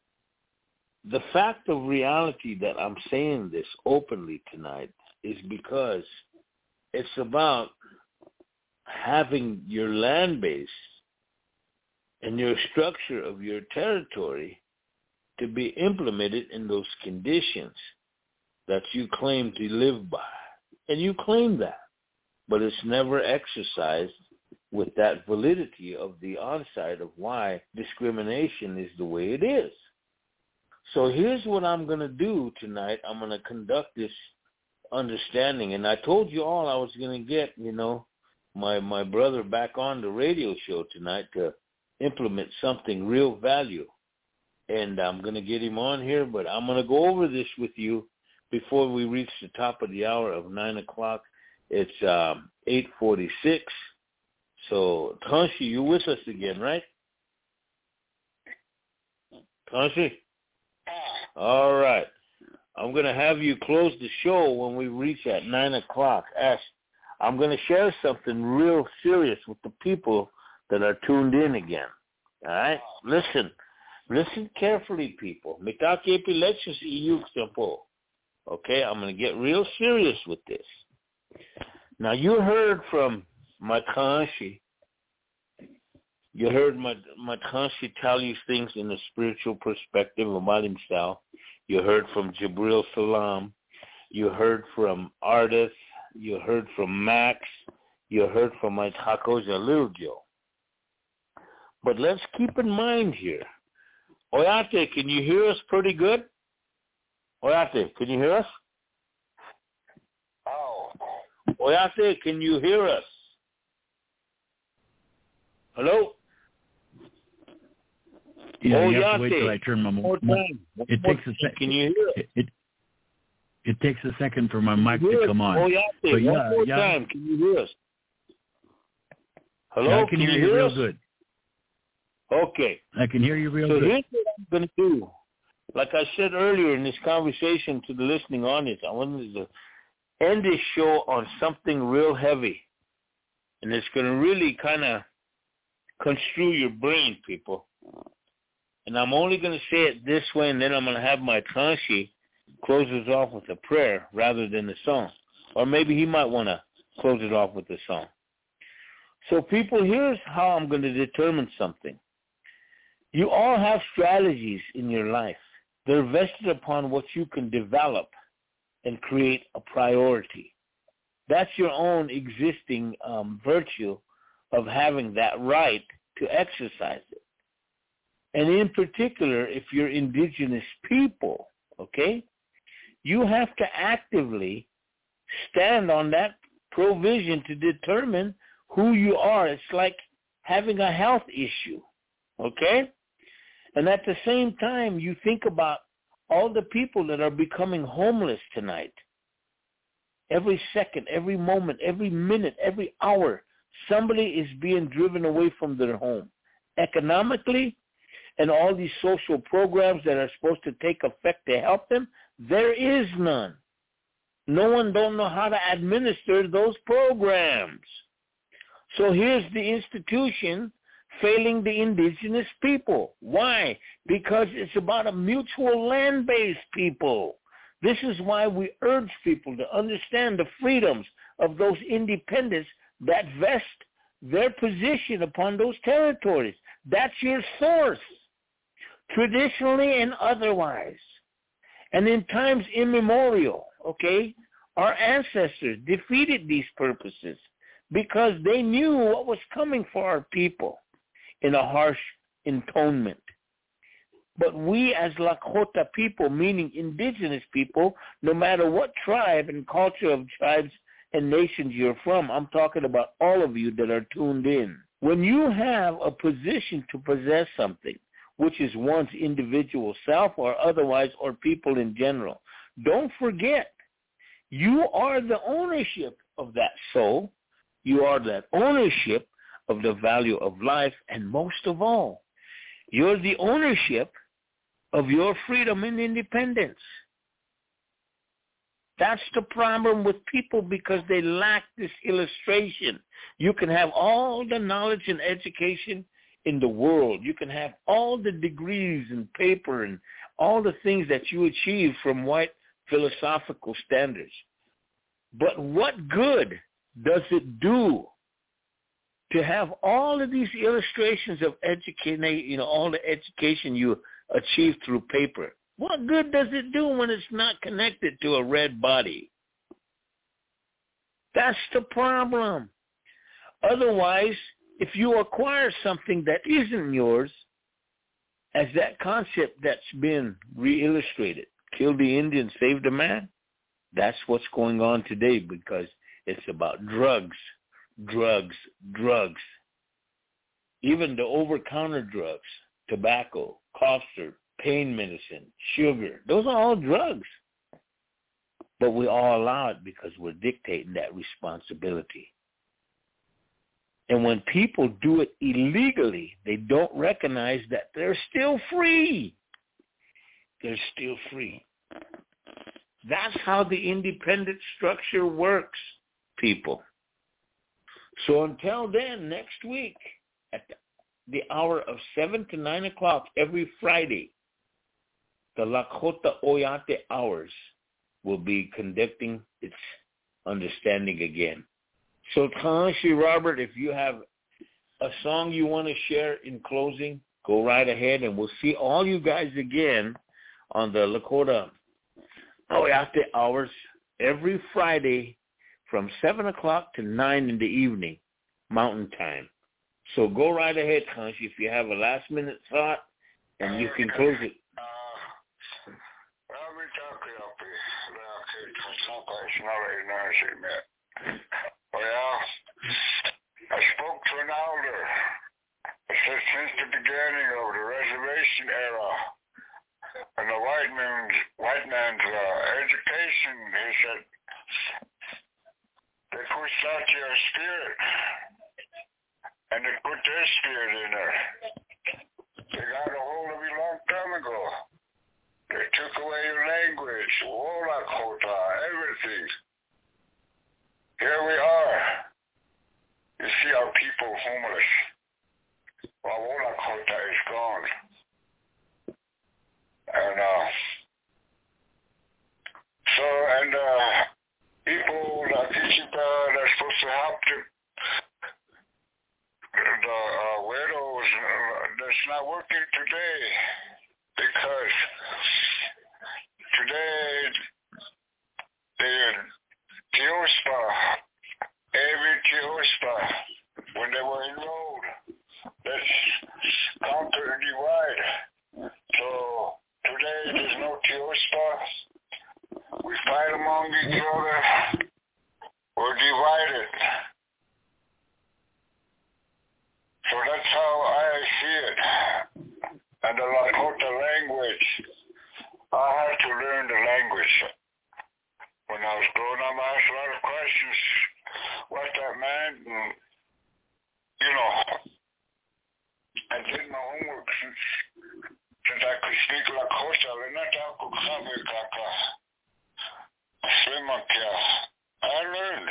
The fact of reality that I'm saying this openly tonight is because it's about having your land base and your structure of your territory to be implemented in those conditions that you claim to live by. And you claim that, but it's never exercised with that validity of the onside of why discrimination is the way it is. So here's what I'm going to do tonight. I'm going to conduct this understanding. And I told you all I was going to get, my brother back on the radio show tonight to implement something real value. And I'm going to get him on here, but I'm going to go over this with you before we reach the top of the hour of 9 o'clock. It's 8:46. So, Tanshi, you with us again, right? Tanshi? All right. I'm going to have you close the show when we reach at 9 o'clock. Ash, I'm going to share something real serious with the people that are tuned in again. All right? Listen carefully, people. Okay, I'm going to get real serious with this. Now, you heard from Matanshi. You heard Matanshi tell you things in a spiritual perspective about himself. You heard from Jabril Salam. You heard from Ardith. You heard from Max. You heard from my Taco Jalilgio. But let's keep in mind here. Oyate, can you hear us pretty good? Oyate, can you hear us? Oh. Oyate, can you hear us? Hello? Yeah, you have to wait till I turn my mic. It takes a second. Can you hear us? It takes a second for my mic to come on. Oyate, one more time. Can you hear us? Hello? Yeah, I can hear you real good. Okay. I can hear you real good. So good. Here's what I'm going to do. Like I said earlier in this conversation to the listening audience, I wanted to end this show on something real heavy. And it's going to really kind of construe your brain, people. And I'm only going to say it this way, and then I'm going to have my Tanshi close us off with a prayer rather than a song. Or maybe he might want to close it off with a song. So, people, here's how I'm going to determine something. You all have strategies in your life. They're vested upon what you can develop and create a priority. That's your own existing virtue of having that right to exercise it. And in particular, if you're indigenous people, okay, you have to actively stand on that provision to determine who you are. It's like having a health issue, okay? And at the same time, you think about all the people that are becoming homeless tonight. Every second, every moment, every minute, every hour, somebody is being driven away from their home, economically and all these social programs that are supposed to take effect to help them, there is none. No one don't know how to administer those programs. So here's the institution failing the indigenous people. Why? Because it's about a mutual land-based people. This is why we urge people to understand the freedoms of those independents that vest their position upon those territories. That's your source, traditionally and otherwise. And in times immemorial, okay, our ancestors defeated these purposes because they knew what was coming for our people in a harsh intonement. But we as Lakota people, meaning indigenous people, no matter what tribe and culture of tribes and nations you're from, I'm talking about all of you that are tuned in. When you have a position to possess something, which is one's individual self or otherwise, or people in general, don't forget, you are the ownership of that soul. You are that ownership of the value of life, and most of all, you're the ownership of your freedom and independence. That's the problem with people, because they lack this illustration. You can have all the knowledge and education in the world. You can have all the degrees and paper and all the things that you achieve from white philosophical standards. But what good does it do to have all of these illustrations of education, all the education you achieve through paper? What good does it do when it's not connected to a red body? That's the problem. Otherwise, if you acquire something that isn't yours, as that concept that's been re-illustrated, kill the Indian, save the man, that's what's going on today, because it's about drugs, drugs, drugs. Even the over-counter drugs, tobacco, cough syrup, pain medicine, sugar, those are all drugs. But we all allow it because we're dictating that responsibility. And when people do it illegally, they don't recognize that they're still free. They're still free. That's how the independent structure works, people. So until then, next week, at the hour of 7 to 9 o'clock every Friday, the Lakota Oyate Hours will be conducting its understanding again. So, Tanashi Robert, if you have a song you want to share in closing, go right ahead, and we'll see all you guys again on the Lakota Oyate Hours every Friday from 7 o'clock to 9 in the evening, Mountain Time. So go right ahead, Tanashi, if you have a last-minute thought, and you can close it. Well, I spoke to an elder. I said since the beginning of the reservation era and the white man's education, he said, they pushed out your spirit and they put their spirit in there. They got a hold of you a long time ago. They took away your language, Lakota, everything. Here we are. You see our people homeless. While Lakota is gone. And people like Ichiba, they're supposed to help the widows. That's not working today, because today the Tiospa, every Tiospa, when they were enrolled, let's conquer and divide. So today there's no Tiospa. We fight among each other. We're divided. So that's how I see it. And the Lakota language, I had to learn the language. When I was growing up, I asked a lot of questions. What that meant, and I did my homework since that I could speak Lakota, and not I could have a kaka. I learned.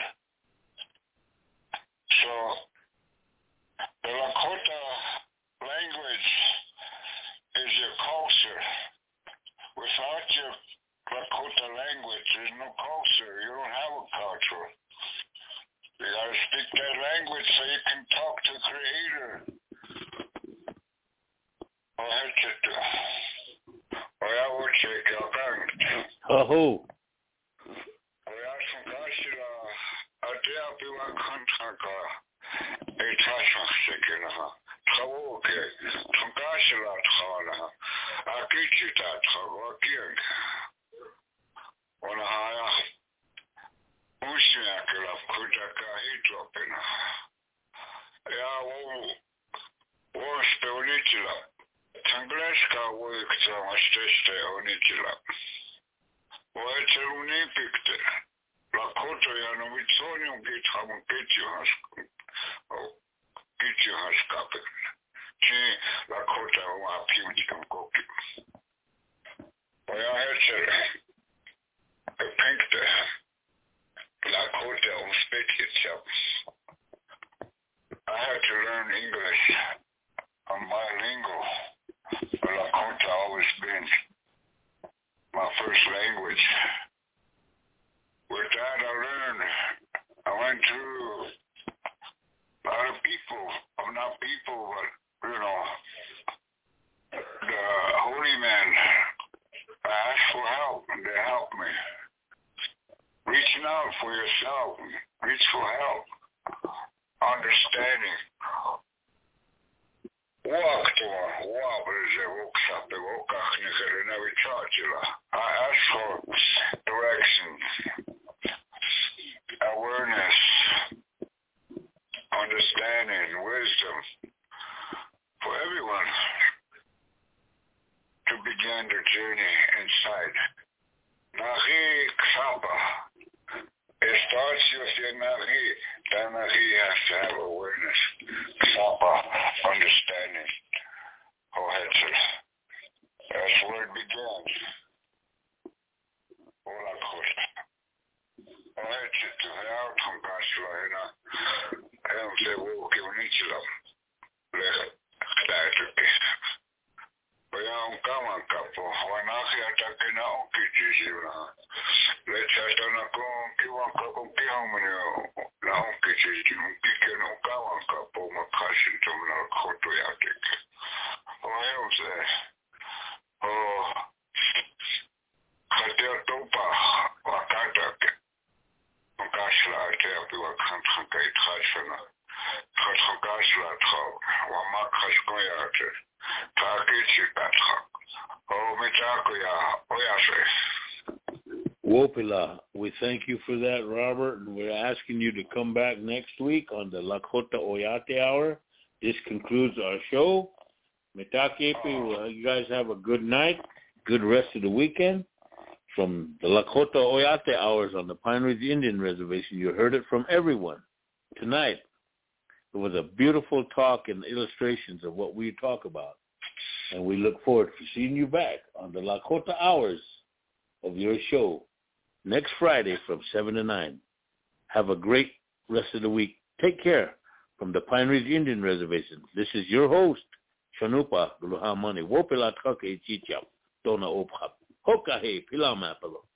So, the Lakota language is your culture. Without your Lakota language, there's no culture. You don't have a culture. You gotta speak that language so you can talk to the Creator. Oh. Tangleska worked on a steste onitila. What's a unipicte? Lakota yana witsonium get ham get you has get you has capit. She Lakota wa punitum cookie. Well, I had a pinkte Lakota on spit itself. I had to learn English. I'm bilingual. Lakota always been my first language. With that, I went through a lot of people. I'm not people, but, the holy men. I asked for help, and they helped me. Reaching out for yourself. Reach for help. Understanding. Walk to I ask for directions, awareness, understanding, wisdom for everyone to begin their journey inside. Nahi Ksapa. It starts with your Nahi. That Nahi has to have awareness. Ksapa, understanding. That's where it begins. Wopila, we thank you for that, Robert, and we're asking you to come back next week on the Lakota Oyate Hour. This concludes our show. Mitakepe, you guys have a good night, good rest of the weekend. From the Lakota Oyate Hours on the Pine Ridge Indian Reservation, you heard it from everyone tonight. It was a beautiful talk and illustrations of what we talk about. And we look forward to seeing you back on the Lakota Hours of your show next Friday from 7 to 9. Have a great rest of the week. Take care from the Pine Ridge Indian Reservation. This is your host, Shanupa Guluhamani. Wopila Trake Chichap, Dona Ophap. Hokahe Pilamapalo.